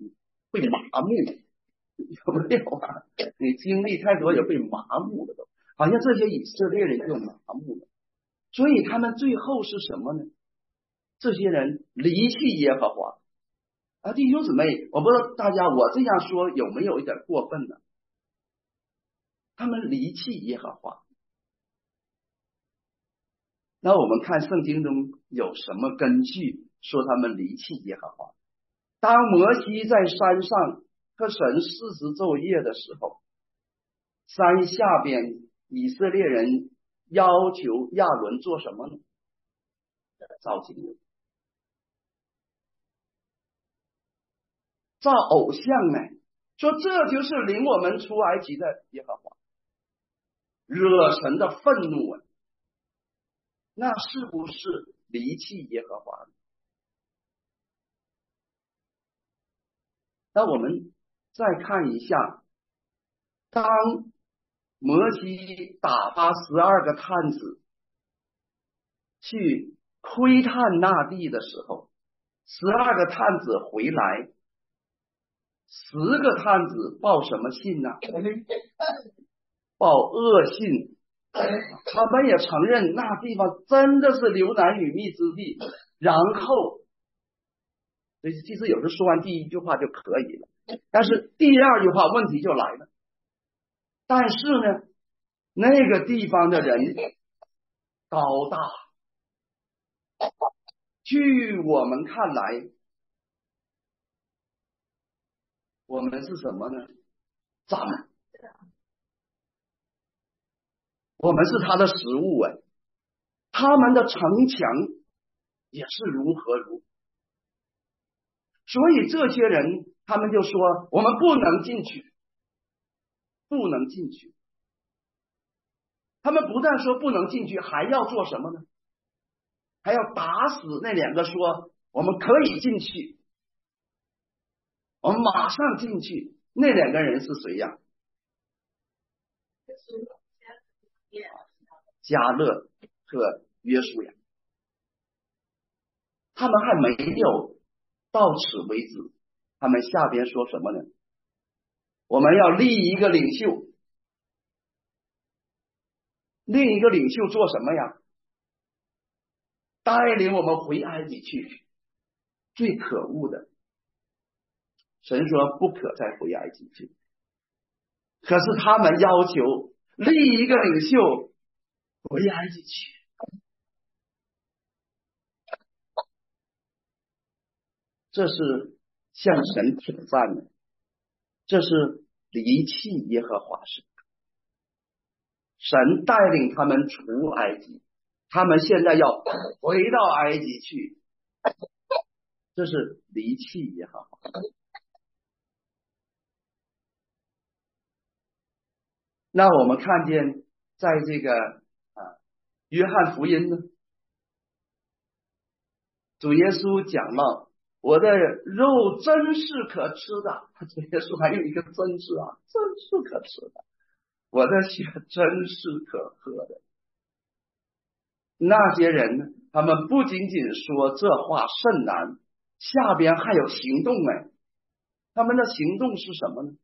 会麻木，有没有啊？你经历太多也会麻木了都。 好像这些以色列人就麻木了，所以他们最后是什么呢？这些人离弃耶和华啊，弟兄姊妹，我不知道大家我这样说有没有一点过分呢？他们离弃耶和华。那我们看圣经中有什么根据说他们离弃耶和华？当摩西在山上和神四十昼夜的时候，山下边以色列人要求亚伦做什么呢？造金牛，造偶像呢？说这就是领我们出埃及的耶和华，惹神的愤怒啊！那是不是离弃耶和华？那我们再看一下，当摩西打发十二个探子去窥探那地的时候，十二个探子回来，十个探子报什么信呢？报恶信。他们也承认那地方真的是流奶与蜜之地，然后所以其实有时说完第一句话就可以了，但是第二句话问题就来了。但是呢，那个地方的人高大，据我们看来，我们是什么呢？咱们我们是他的食物哎，他们的城墙也是如何如何，所以这些人他们就说我们不能进去，不能进去。他们不但说不能进去，还要做什么呢？还要打死那两个说我们可以进去，我们马上进去。那两个人是谁呀？迦勒和约书亚。他们还没有到此为止，他们下边说什么呢？我们要立一个领袖，另一个领袖做什么呀？带领我们回埃及去。最可恶的，神说不可再回埃及去，可是他们要求立一个领袖回埃及去。这是向神挑战的，这是离弃耶和华神。神带领他们出埃及，他们现在要回到埃及去，这是离弃耶和华。那我们看见在这个啊约翰福音呢，主耶稣讲到我的肉真是可吃的，主耶稣还有一个真是啊，真是可吃的，我的血真是可喝的。那些人呢，他们不仅仅说这话甚难，下边还有行动哎，他们的行动是什么呢？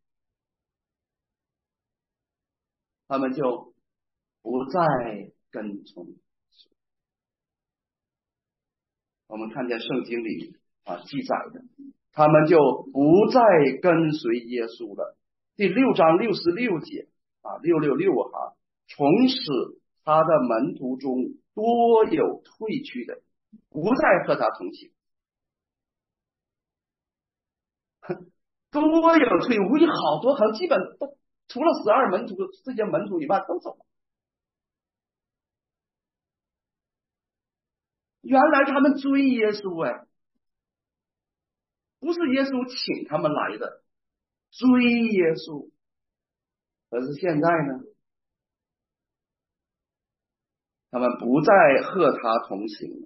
他们就不再跟从。我们看见圣经里啊记载的，他们就不再跟随耶稣了。第六章六十六节啊，六六六哈，从此他的门徒中多有退去的，不再和他同行。多有退，估计好多，可能基本都除了十二门徒这些门徒以外都走了。原来他们追耶稣哎，不是耶稣请他们来的，追耶稣。可是现在呢，他们不再和他同行。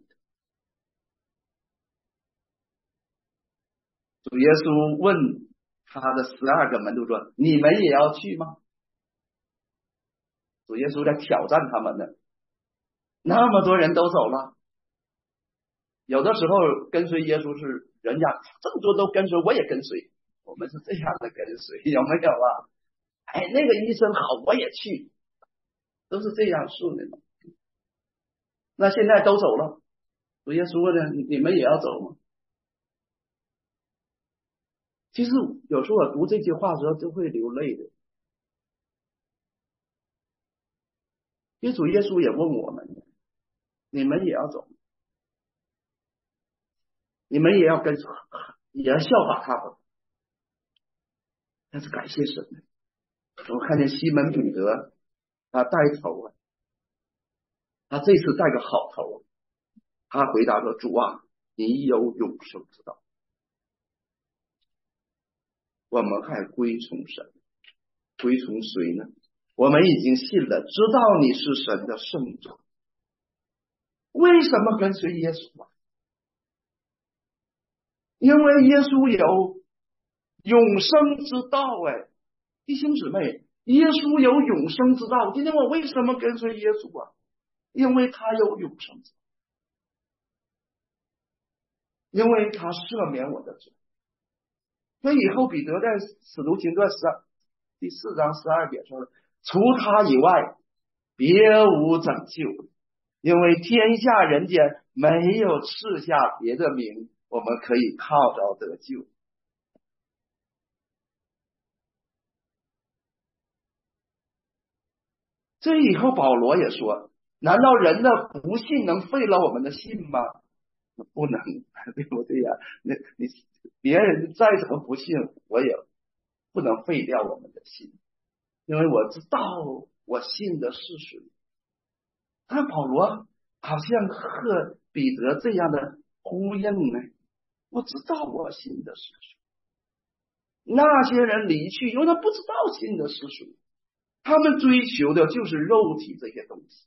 主耶稣问他的十二个门徒说：“你们也要去吗？”主耶稣在挑战他们呢。那么多人都走了，有的时候跟随耶稣是人家这么多都跟随，我也跟随，我们是这样的跟随，有没有啊？哎，那个医生好，我也去。 都是这样顺的嘛。那现在都走了，主耶稣问呢，你们也要走吗？其实有时候我读这句话的时候就会流泪的，因为主耶稣也问我们，你们也要走，你们也要跟也要效法他们。但是感谢神，我看见西门彼得他带头啊，他这次带个好头，他回答说，主啊，你有永生之道，我们还归从神，归从谁呢？我们已经信了，知道你是神的圣者。为什么跟随耶稣啊？因为耶稣有永生之道。哎，弟兄姊妹，耶稣有永生之道。今天我为什么跟随耶稣啊？因为他有永生之道，因为他赦免我的罪。所以以后彼得在使徒行传十二第四章十二节说，除他以外别无拯救，因为天下人间没有赐下别的名，我们可以靠着得救。这以后保罗也说，难道人的不信能废了我们的信吗？不能，对不对呀？那你别人再怎么不信，我也不能废掉我们的信，因为我知道我信的是谁。但保罗好像和彼得这样的呼应呢，我知道我信的是谁。那些人离去，因为他不知道信的是谁，他们追求的就是肉体这些东西。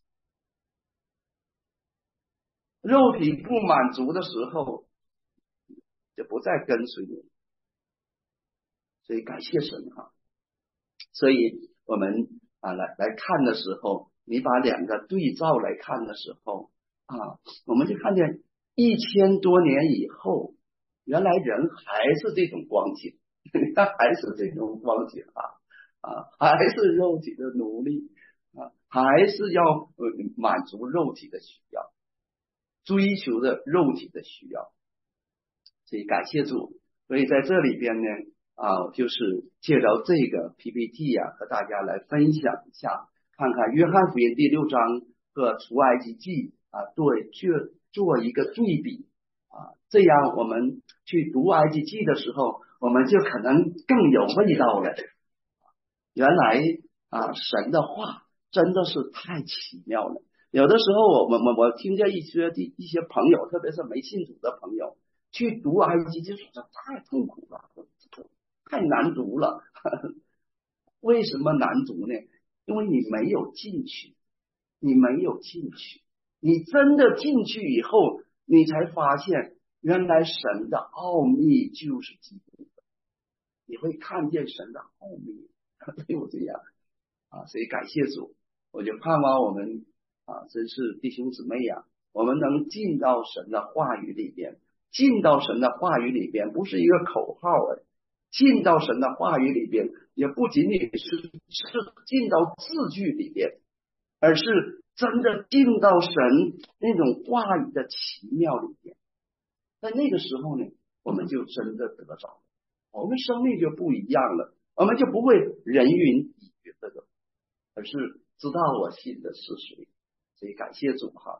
肉体不满足的时候，就不再跟随你。所以感谢神哈。所以我们啊来来看的时候，你把两个对照来看的时候啊，我们就看见一千多年以后，原来人还是这种光景，他还是这种光景啊啊，还是肉体的奴隶啊，还是要呃满足肉体的需要，追求的肉体的需要。所以感谢主。所以在这里边呢啊，就是借着这个 P P T 啊，和大家来分享一下，看看约翰福音第六章和出埃及记啊，对，去做一个对比啊，这样我们去读埃及记的时候，我们就可能更有味道了。原来啊，神的话真的是太奇妙了。有的时候我我我我听见一些一些朋友，特别是没信主的朋友，去读埃及记，就说这太痛苦了，太难读了。为什么难读呢？因为你没有进去，你没有进去，你真的进去以后，你才发现原来神的奥秘就是基督，你会看见神的奥秘，对不对呀？啊，所以感谢主，我就盼望我们啊，真是弟兄姊妹呀，我们能进到神的话语里边，进到神的话语里边，不是一个口号哎，进到神的话语里边，也不仅仅是是进到字句里边，而是真的进到神那种话语的奇妙里边。在那个时候呢，我们就真的得着，我们生命就不一样了，我们就不会人云亦云这个，而是知道我信的是谁。所以感谢主哈。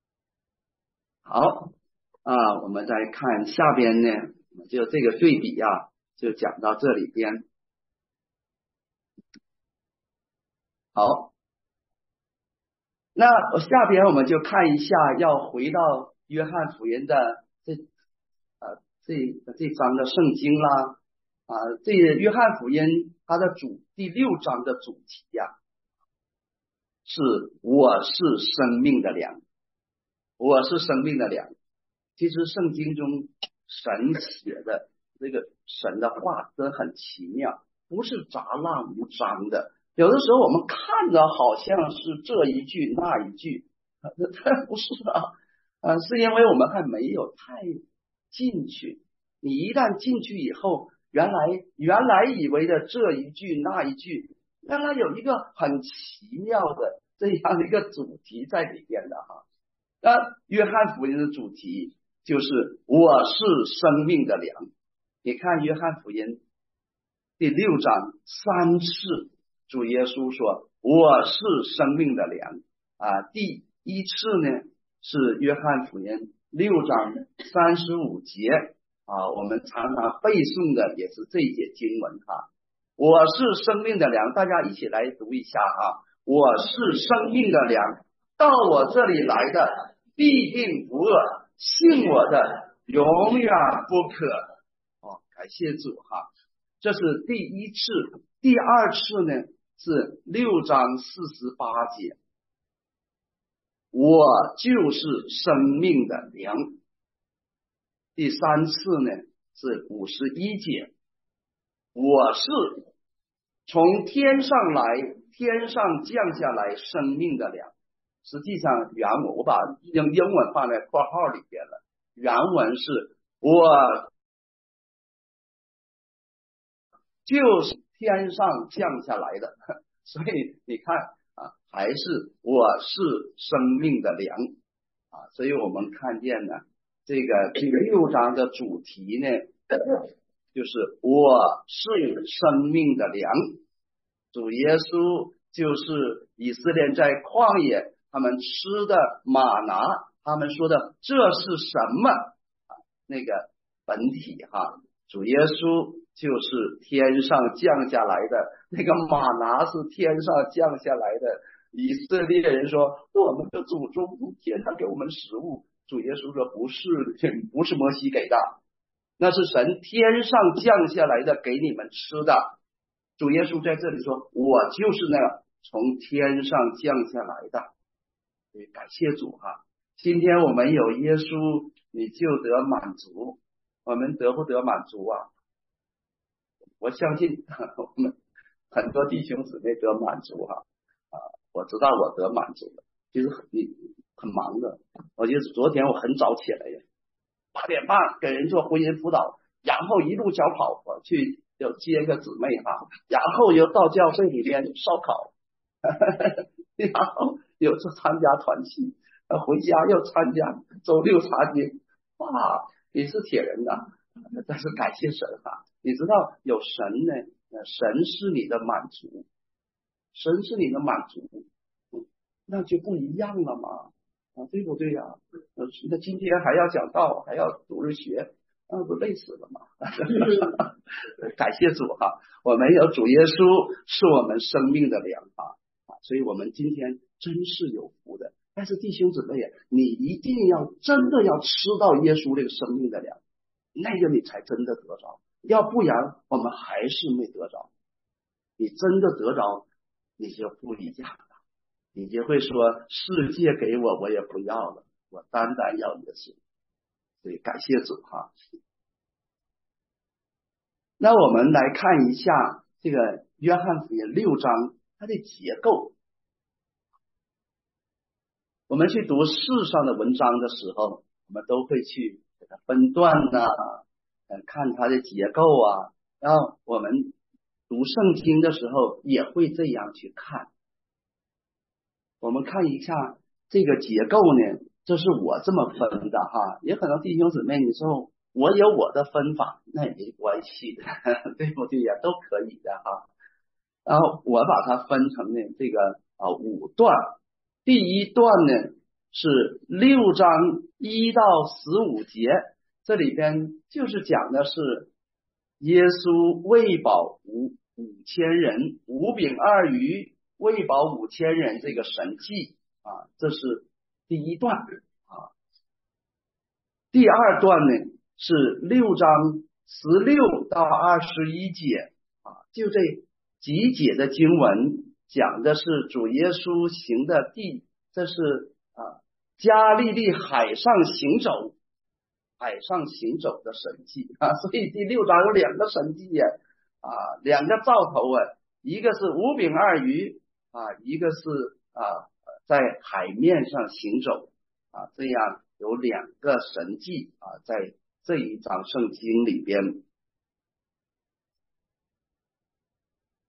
好啊，我们再看下边呢，就这个对比啊，就讲到这里边。好，那下边我们就看一下，要回到约翰福音的这呃这这章的圣经啦啊，这约翰福音它的主第六章的主题呀、啊，是我是生命的粮，我是生命的粮。其实圣经中神写的这个神的话真的很奇妙，不是杂乱无章的。有的时候我们看着好像是这一句那一句，它不是啊，呃，是因为我们还没有太进去。你一旦进去以后，原来原来以为的这一句那一句， 让它有一个很奇妙的这样的一个主题在里边的哈。那约翰福音的主题就是我是生命的粮。你看约翰福音第六章三次主耶稣说我是生命的粮啊。第一次呢是约翰福音六章三十五节啊，我们常常背诵的也是这一节经文哈。我是生命的粮，大家一起来读一下啊。我是生命的粮，到我这里来的必定不饿，信我的永远不渴。哦，感谢主哈。这是第一次。第二次呢是六章四十八节，我就是生命的粮。第三次呢是五十一节，我是从天上来，天上降下来生命的粮。实际上原文我把用英文放在括号里边了，原文是我就是天上降下来的。所以你看啊，还是我是生命的粮啊。所以我们看见呢，这个这个六章的主题呢，就是我是生命的粮。主耶稣就是以色列在旷野他们吃的玛拿，他们说的这是什么那个本体哈。主耶稣就是天上降下来的，那个玛拿是天上降下来的。以色列人说我们的祖宗从天上给我们食物，主耶稣说不是，不是摩西给的，那是神天上降下来的给你们吃的。主耶稣在这里说我就是那个从天上降下来的。感谢主哈。今天我们有耶稣你就得满足。我们得不得满足啊？我相信我们很多弟兄姊妹得满足哈啊，我知道我得满足了。其实很很忙的，我记得昨天我很早起来呀，八点半给人做婚姻辅导，然后一路小跑我去又接个姊妹哈，然后又到教会里面烧烤，然后又去参加团契，回家又参加周六查经。哇，你是铁人呐！但是感谢神哈，你知道有神呢，神是你的满足，神是你的满足，那就不一样了嘛，啊，对不对呀、啊？那今天还要讲道，还要主日学，那不累死了吗？感谢主哈，我们有主耶稣是我们生命的粮啊，所以我们今天真是有福的。但是弟兄姊妹，你一定要真的要吃到耶稣这个生命的粮，那个你才真的得着，要不然我们还是没得着。你真的得着，你就不一样了，你就会说世界给我我也不要了，我单单要耶稣。所以感谢主哈。那我们来看一下这个约翰福音六章它的结构。我们去读世上的文章的时候，我们都会去给它分段啊，看它的结构啊，然后我们读圣经的时候也会这样去看。我们看一下这个结构呢，这是我这么分的哈，也可能弟兄姊妹你说我有我的分法，那也没关系的，对不对呀？都可以的哈。然后我把它分成呢这个啊五段。第一段呢是六章一到十五节，这里边就是讲的是耶稣喂饱五五千人，五饼二鱼喂饱五千人这个神迹啊，这是第一段啊。第二段呢是六章十六到二十一节啊，就这几节的经文讲的是主耶稣行的地，这是啊加利利海上行走，海上行走的神迹啊。所以第六章有两个神迹呀啊，两个兆头啊，一个是五饼二鱼啊，一个是啊在海面上行走啊，这样有两个神迹啊，在这一章圣经里边。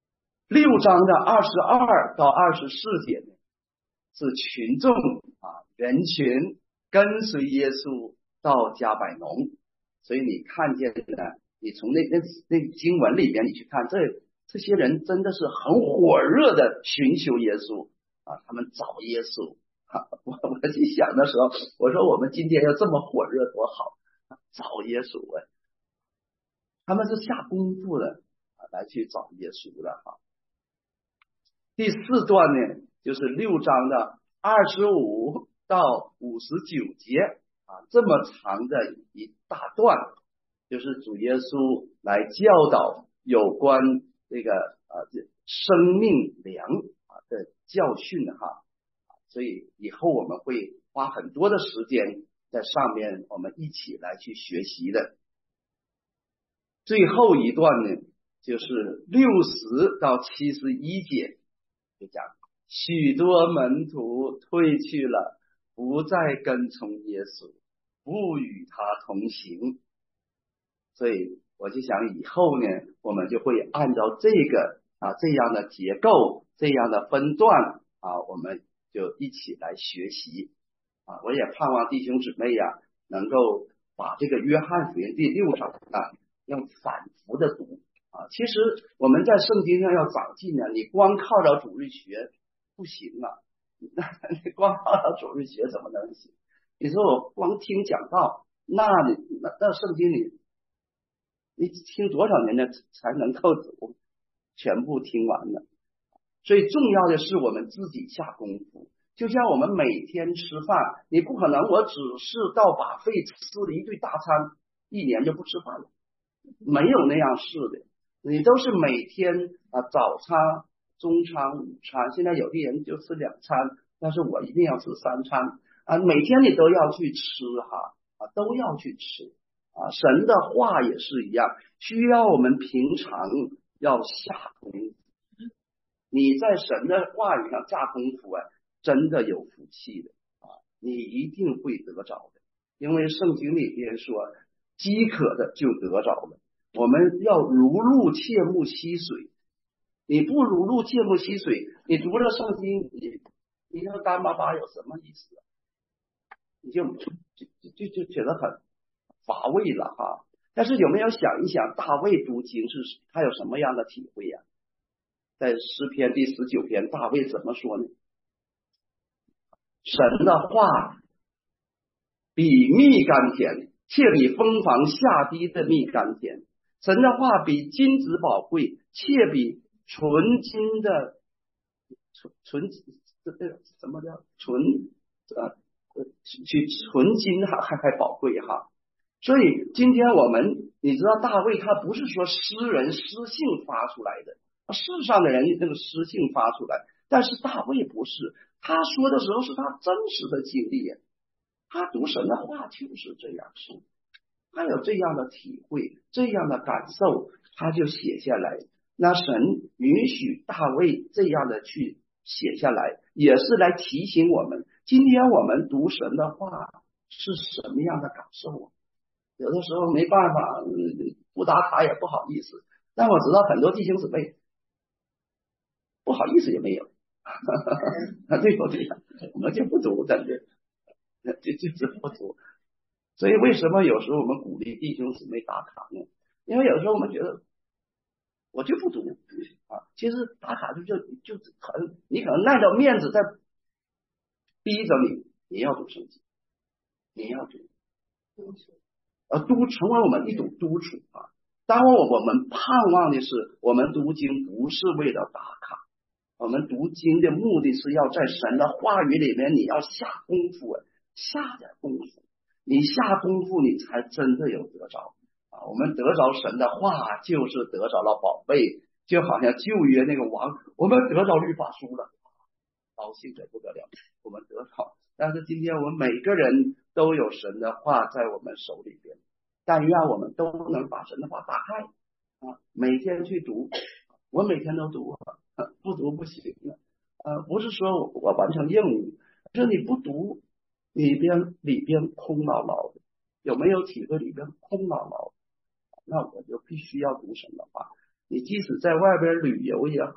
六章的二十二到二十四节呢，是群众啊人群跟随耶稣到迦百农，所以你看见呢，你从那那那经文里边你去看，这这些人真的是很火热的寻求耶稣啊，他们找耶稣啊。我我去想的时候，我说我们今天要这么火热多好，找耶稣啊，他们是下功夫的啊来去找耶稣的哈。第四段呢，就是六章的二十五到五十九节啊，这么长的一大段，就是主耶稣来教导有关这个啊生命粮啊的教训哈，所以以后我们会花很多的时间在上面，我们一起来去学习的。最后一段呢，就是六十到七十一节。就讲许多门徒退去了，不再跟从耶稣，不与他同行。所以我就想以后呢，我们就会按照这个啊这样的结构，这样的分段啊，我们就一起来学习啊。我也盼望弟兄姊妹呀、啊，能够把这个约翰福音第六章啊，要反复的读。啊，其实我们在圣经上要长进呢，你光靠着主日学不行啊，你光靠着主日学怎么能行？你说我光听讲道，那你那那圣经里，你听多少年呢才能够全部听完呢？所以重要的是我们自己下功夫。就像我们每天吃饭，你不可能我只是到把费吃了一顿大餐，一年就不吃饭了，没有那样事的。你都是每天啊早餐、中餐、午餐，现在有的人就吃两餐，但是我一定要吃三餐啊，每天你都要去吃哈啊，都要去吃啊。神的话也是一样，需要我们平常要下功夫。你在神的话语上下功夫啊，真的有福气的啊，你一定会得着的，因为圣经里边说，饥渴的就得着了。我们要如鹿切慕溪水，你不如鹿切慕溪水，你读了圣经，你你要干巴巴有什么意思？你就就就就觉得很乏味了哈。但是有没有想一想，大卫读经是他有什么样的体会呀、啊？在诗篇第十九篇，大卫怎么说呢？神的话比蜜甘甜，且比蜂房下滴的蜜甘甜。神的话比金子宝贵，且比纯金的纯纯这这什么叫纯呃去纯金还还还宝贵哈。所以今天我们你知道大卫他不是说诗人诗性发出来的，世上的人那个诗性发出来，但是大卫不是，他说的时候是他真实的经历，他读神的话就是这样说。他有这样的体会，这样的感受，他就写下来。那神允许大卫这样的去写下来，也是来提醒我们，今天我们读神的话是什么样的感受啊？有的时候没办法，不打卡也不好意思。但我知道很多弟兄姊妹不好意思也没有，对不对？我们就不读，真的，就就是不读。所以为什么有时候我们鼓励弟兄姊妹打卡呢？因为有时候我们觉得我就不读啊，其实打卡就就就很，你可能耐着面子在逼着你，你要读圣经，你要读，呃，督成为我们一种督促啊。当我我们盼望的是，我们读经不是为了打卡，我们读经的目的是要在神的话语里面，你要下功夫，下点功夫。你下功夫，你才真的有得着啊！我们得着神的话，就是得着了宝贝，就好像旧约那个王，我们得着律法书了，高兴得不得了，我们得着。但是今天我们每个人都有神的话在我们手里边，但愿我们都能把神的话打开啊，每天去读，我每天都读，不读不行了。呃，不是说我完成任务，是你不读。里边里边空落落的，有没有体会里边空落落的？那我就必须要读神的话。你即使在外边旅游也好，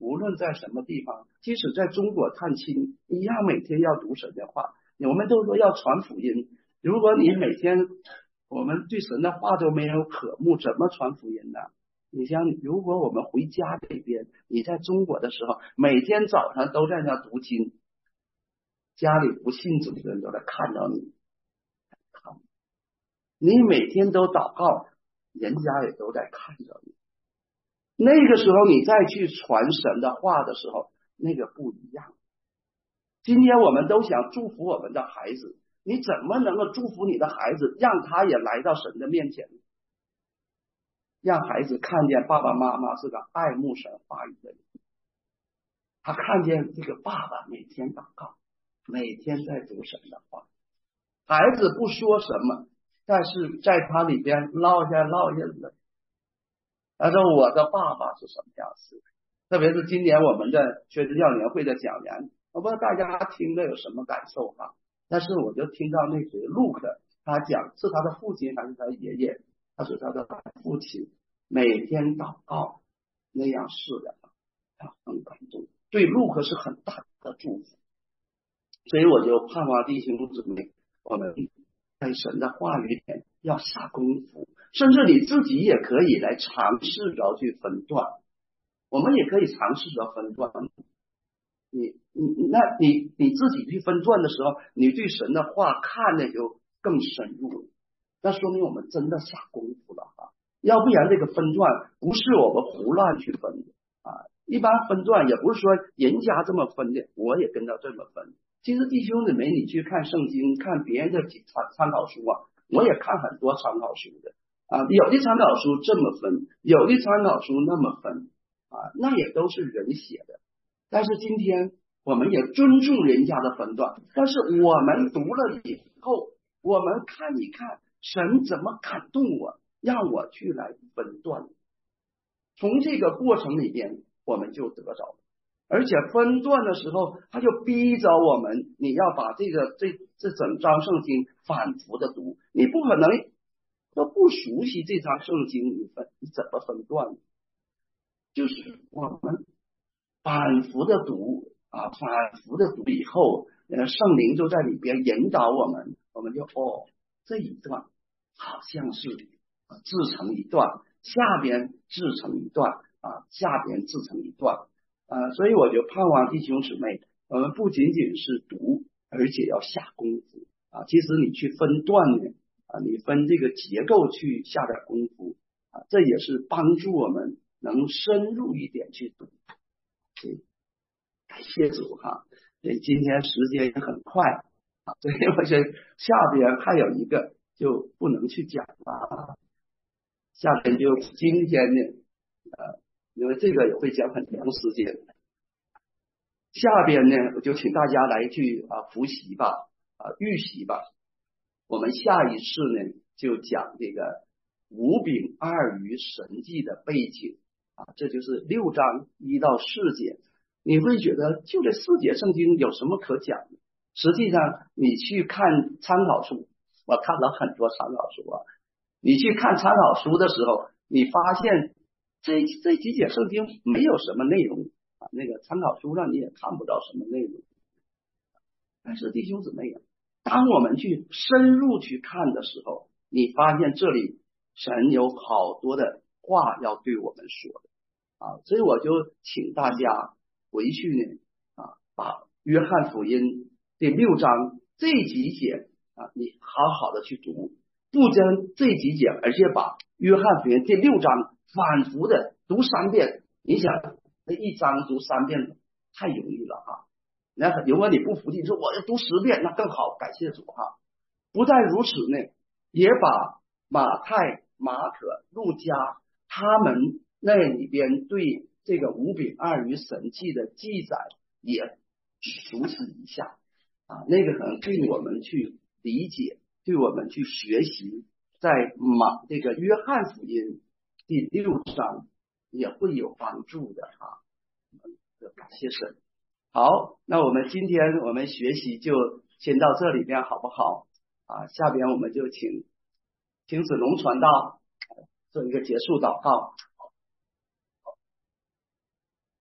无论在什么地方，即使在中国探亲，一样每天要读神的话。我们都说要传福音，如果你每天我们对神的话都没有渴慕，怎么传福音呢？你像如果我们回家这边，你在中国的时候，每天早上都在那读经，家里不信主的人都在看到你，看你每天都祷告，人家也都在看着你。那个时候你再去传神的话的时候，那个不一样。今天我们都想祝福我们的孩子，你怎么能够祝福你的孩子，让他也来到神的面前，让孩子看见爸爸妈妈是个爱慕神话语的人，他看见这个爸爸每天祷告，每天在读神的话，孩子不说什么，但是在他里边烙下烙印了。他说我的爸爸是什么样子？特别是今年我们的学生教年会的讲员，我不知道大家听了有什么感受哈？但是我就听到那谁路克他讲，是他的父亲还是他爷爷？他说他的父亲每天祷告那样式的，他很感动，对路克是很大的祝福。所以我就盼望弟兄姊妹，我们在神的话语里面要下功夫，甚至你自己也可以来尝试着去分段。我们也可以尝试着分段。你你那你你自己去分段的时候，你对神的话看的就更深入了，那说明我们真的下功夫了啊！要不然这个分段不是我们胡乱去分的啊。一般分段也不是说人家这么分的，我也跟着这么分。其实弟兄姊妹，你去看圣经，看别人的参参考书啊，我也看很多参考书的啊，有的参考书这么分，有的参考书那么分啊，那也都是人写的。但是今天我们也尊重人家的分段，但是我们读了以后，我们看一看神怎么感动我，让我去来分段。从这个过程里边，我们就得着了。而且分段的时候，他就逼着我们，你要把这个这这整章圣经反复的读，你不可能都不熟悉这章圣经，你分你怎么分段？就是我们反复的读啊，反复的读以后，呃，圣灵就在里边引导我们，我们就哦，这一段好像是自成一段，下边自成一段啊，下边自成一段啊，所以我就盼望弟兄姊妹，我们不仅仅是读，而且要下功夫啊。其实你去分段呢啊，你分这个结构去下点功夫啊，这也是帮助我们能深入一点去读。感谢主哈，所以今天时间也很快啊，所以我觉得下边还有一个就不能去讲了。下边就今天呢，呃，因为这个也会讲很长时间。下边呢，我就请大家来去啊复习吧，啊预习吧。我们下一次呢，就讲这个五饼二鱼神迹的背景啊，这就是六章一到四节。你会觉得就这四节圣经有什么可讲的？实际上，你去看参考书，我看了很多参考书啊。你去看参考书的时候，你发现这这几节圣经没有什么内容啊，那个参考书上你也看不到什么内容。但是弟兄姊妹，当我们去深入去看的时候，你发现这里神有好多的话要对我们说的啊，所以我就请大家回去呢啊，把约翰福音第六章这几节啊，你好好的去读。不仅这几节，而且把约翰福音第六章反复的读三遍。你想，那一章读三遍太容易了啊！那如果你不服气，说我要读十遍，那更好，感谢主哈。不但如此呢，也把马太、马可、路加他们那里边对这个五饼二鱼神迹的记载也熟悉一下啊，那个可能对我们去理解。对我们去学习，在马这个约翰福音第六章也会有帮助的啊！感谢神。好，那我们今天我们学习就先到这里边，好不好？啊，下边我们就请请子龙传道做一个结束祷告。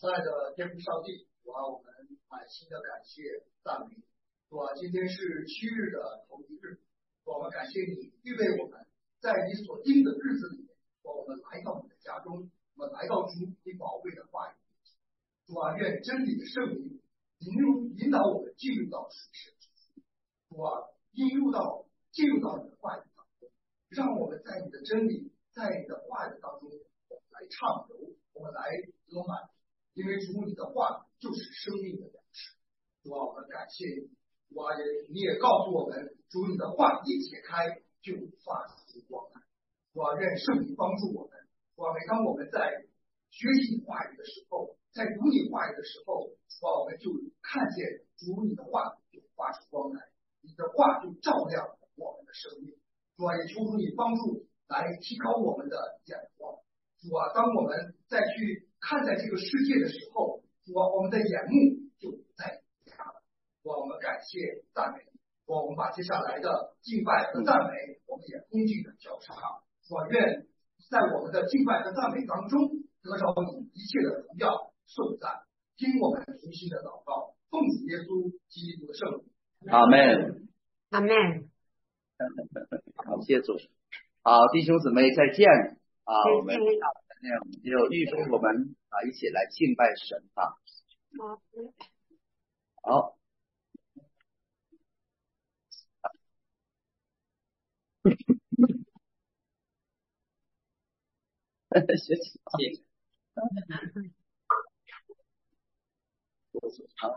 亲爱的天父上帝，主啊，我们满心的感谢赞美。主啊，今天是七日的头一日，主啊，我们感谢你预备我们在你所定的日子里面，主啊，我们来到你的家中，我们来到主你宝贵的话语。主啊，愿真理的圣灵引入引导我们进入到属神之处。主啊，引入到进入到你的话语当中，让我们在你的真理，在你的话语当中，我们来畅游，我们来得满。因为主你的话就是生命的粮食。主啊，我们感谢你。主啊，也你也告诉我们，主你的话一解开就发出光来。主啊，愿圣灵帮助我们。主啊，每当我们在学习你话语的时候，在读你话语的时候，主啊，我们就看见主你的话就发出光来，你的话就照亮我们的生命。主啊，也求主你帮助来提高我们的眼光。主啊，当我们再去看待这个世界的时候，主啊，我们的眼目就不在你家了。主啊，我们感谢赞美。主啊，我们把接下来的敬拜和赞美，我们也恭敬的交上。主啊，愿在我们的敬拜和赞美当中，得着你一切的荣耀颂赞。听我们同心的祷告，奉主耶稣基督的圣名。 阿门。 阿门。 好，谢主。好，弟兄姊妹再见啊！我们我们就预备我们啊，一起来敬拜神啊。好。谢谢。好。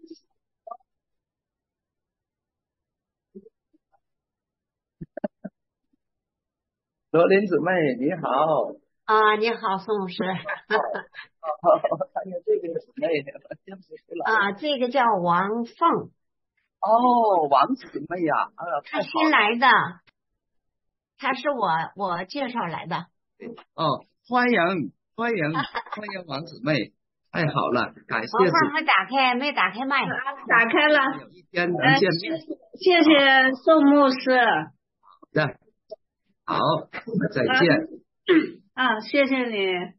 罗琳姊妹你好。 啊，你好，宋老师。 看见这个姊妹啊，这个叫王凤。 哦，王姊妹呀、啊，啊， 她新来的，她是我我介绍来的。 哦，欢迎欢迎欢迎王姊妹，太好了，感谢主。 我还没打开，没打开麦。 打开了。 有一天能见面。 谢谢宋牧师。 好的，好，我们再见。 啊，谢谢你。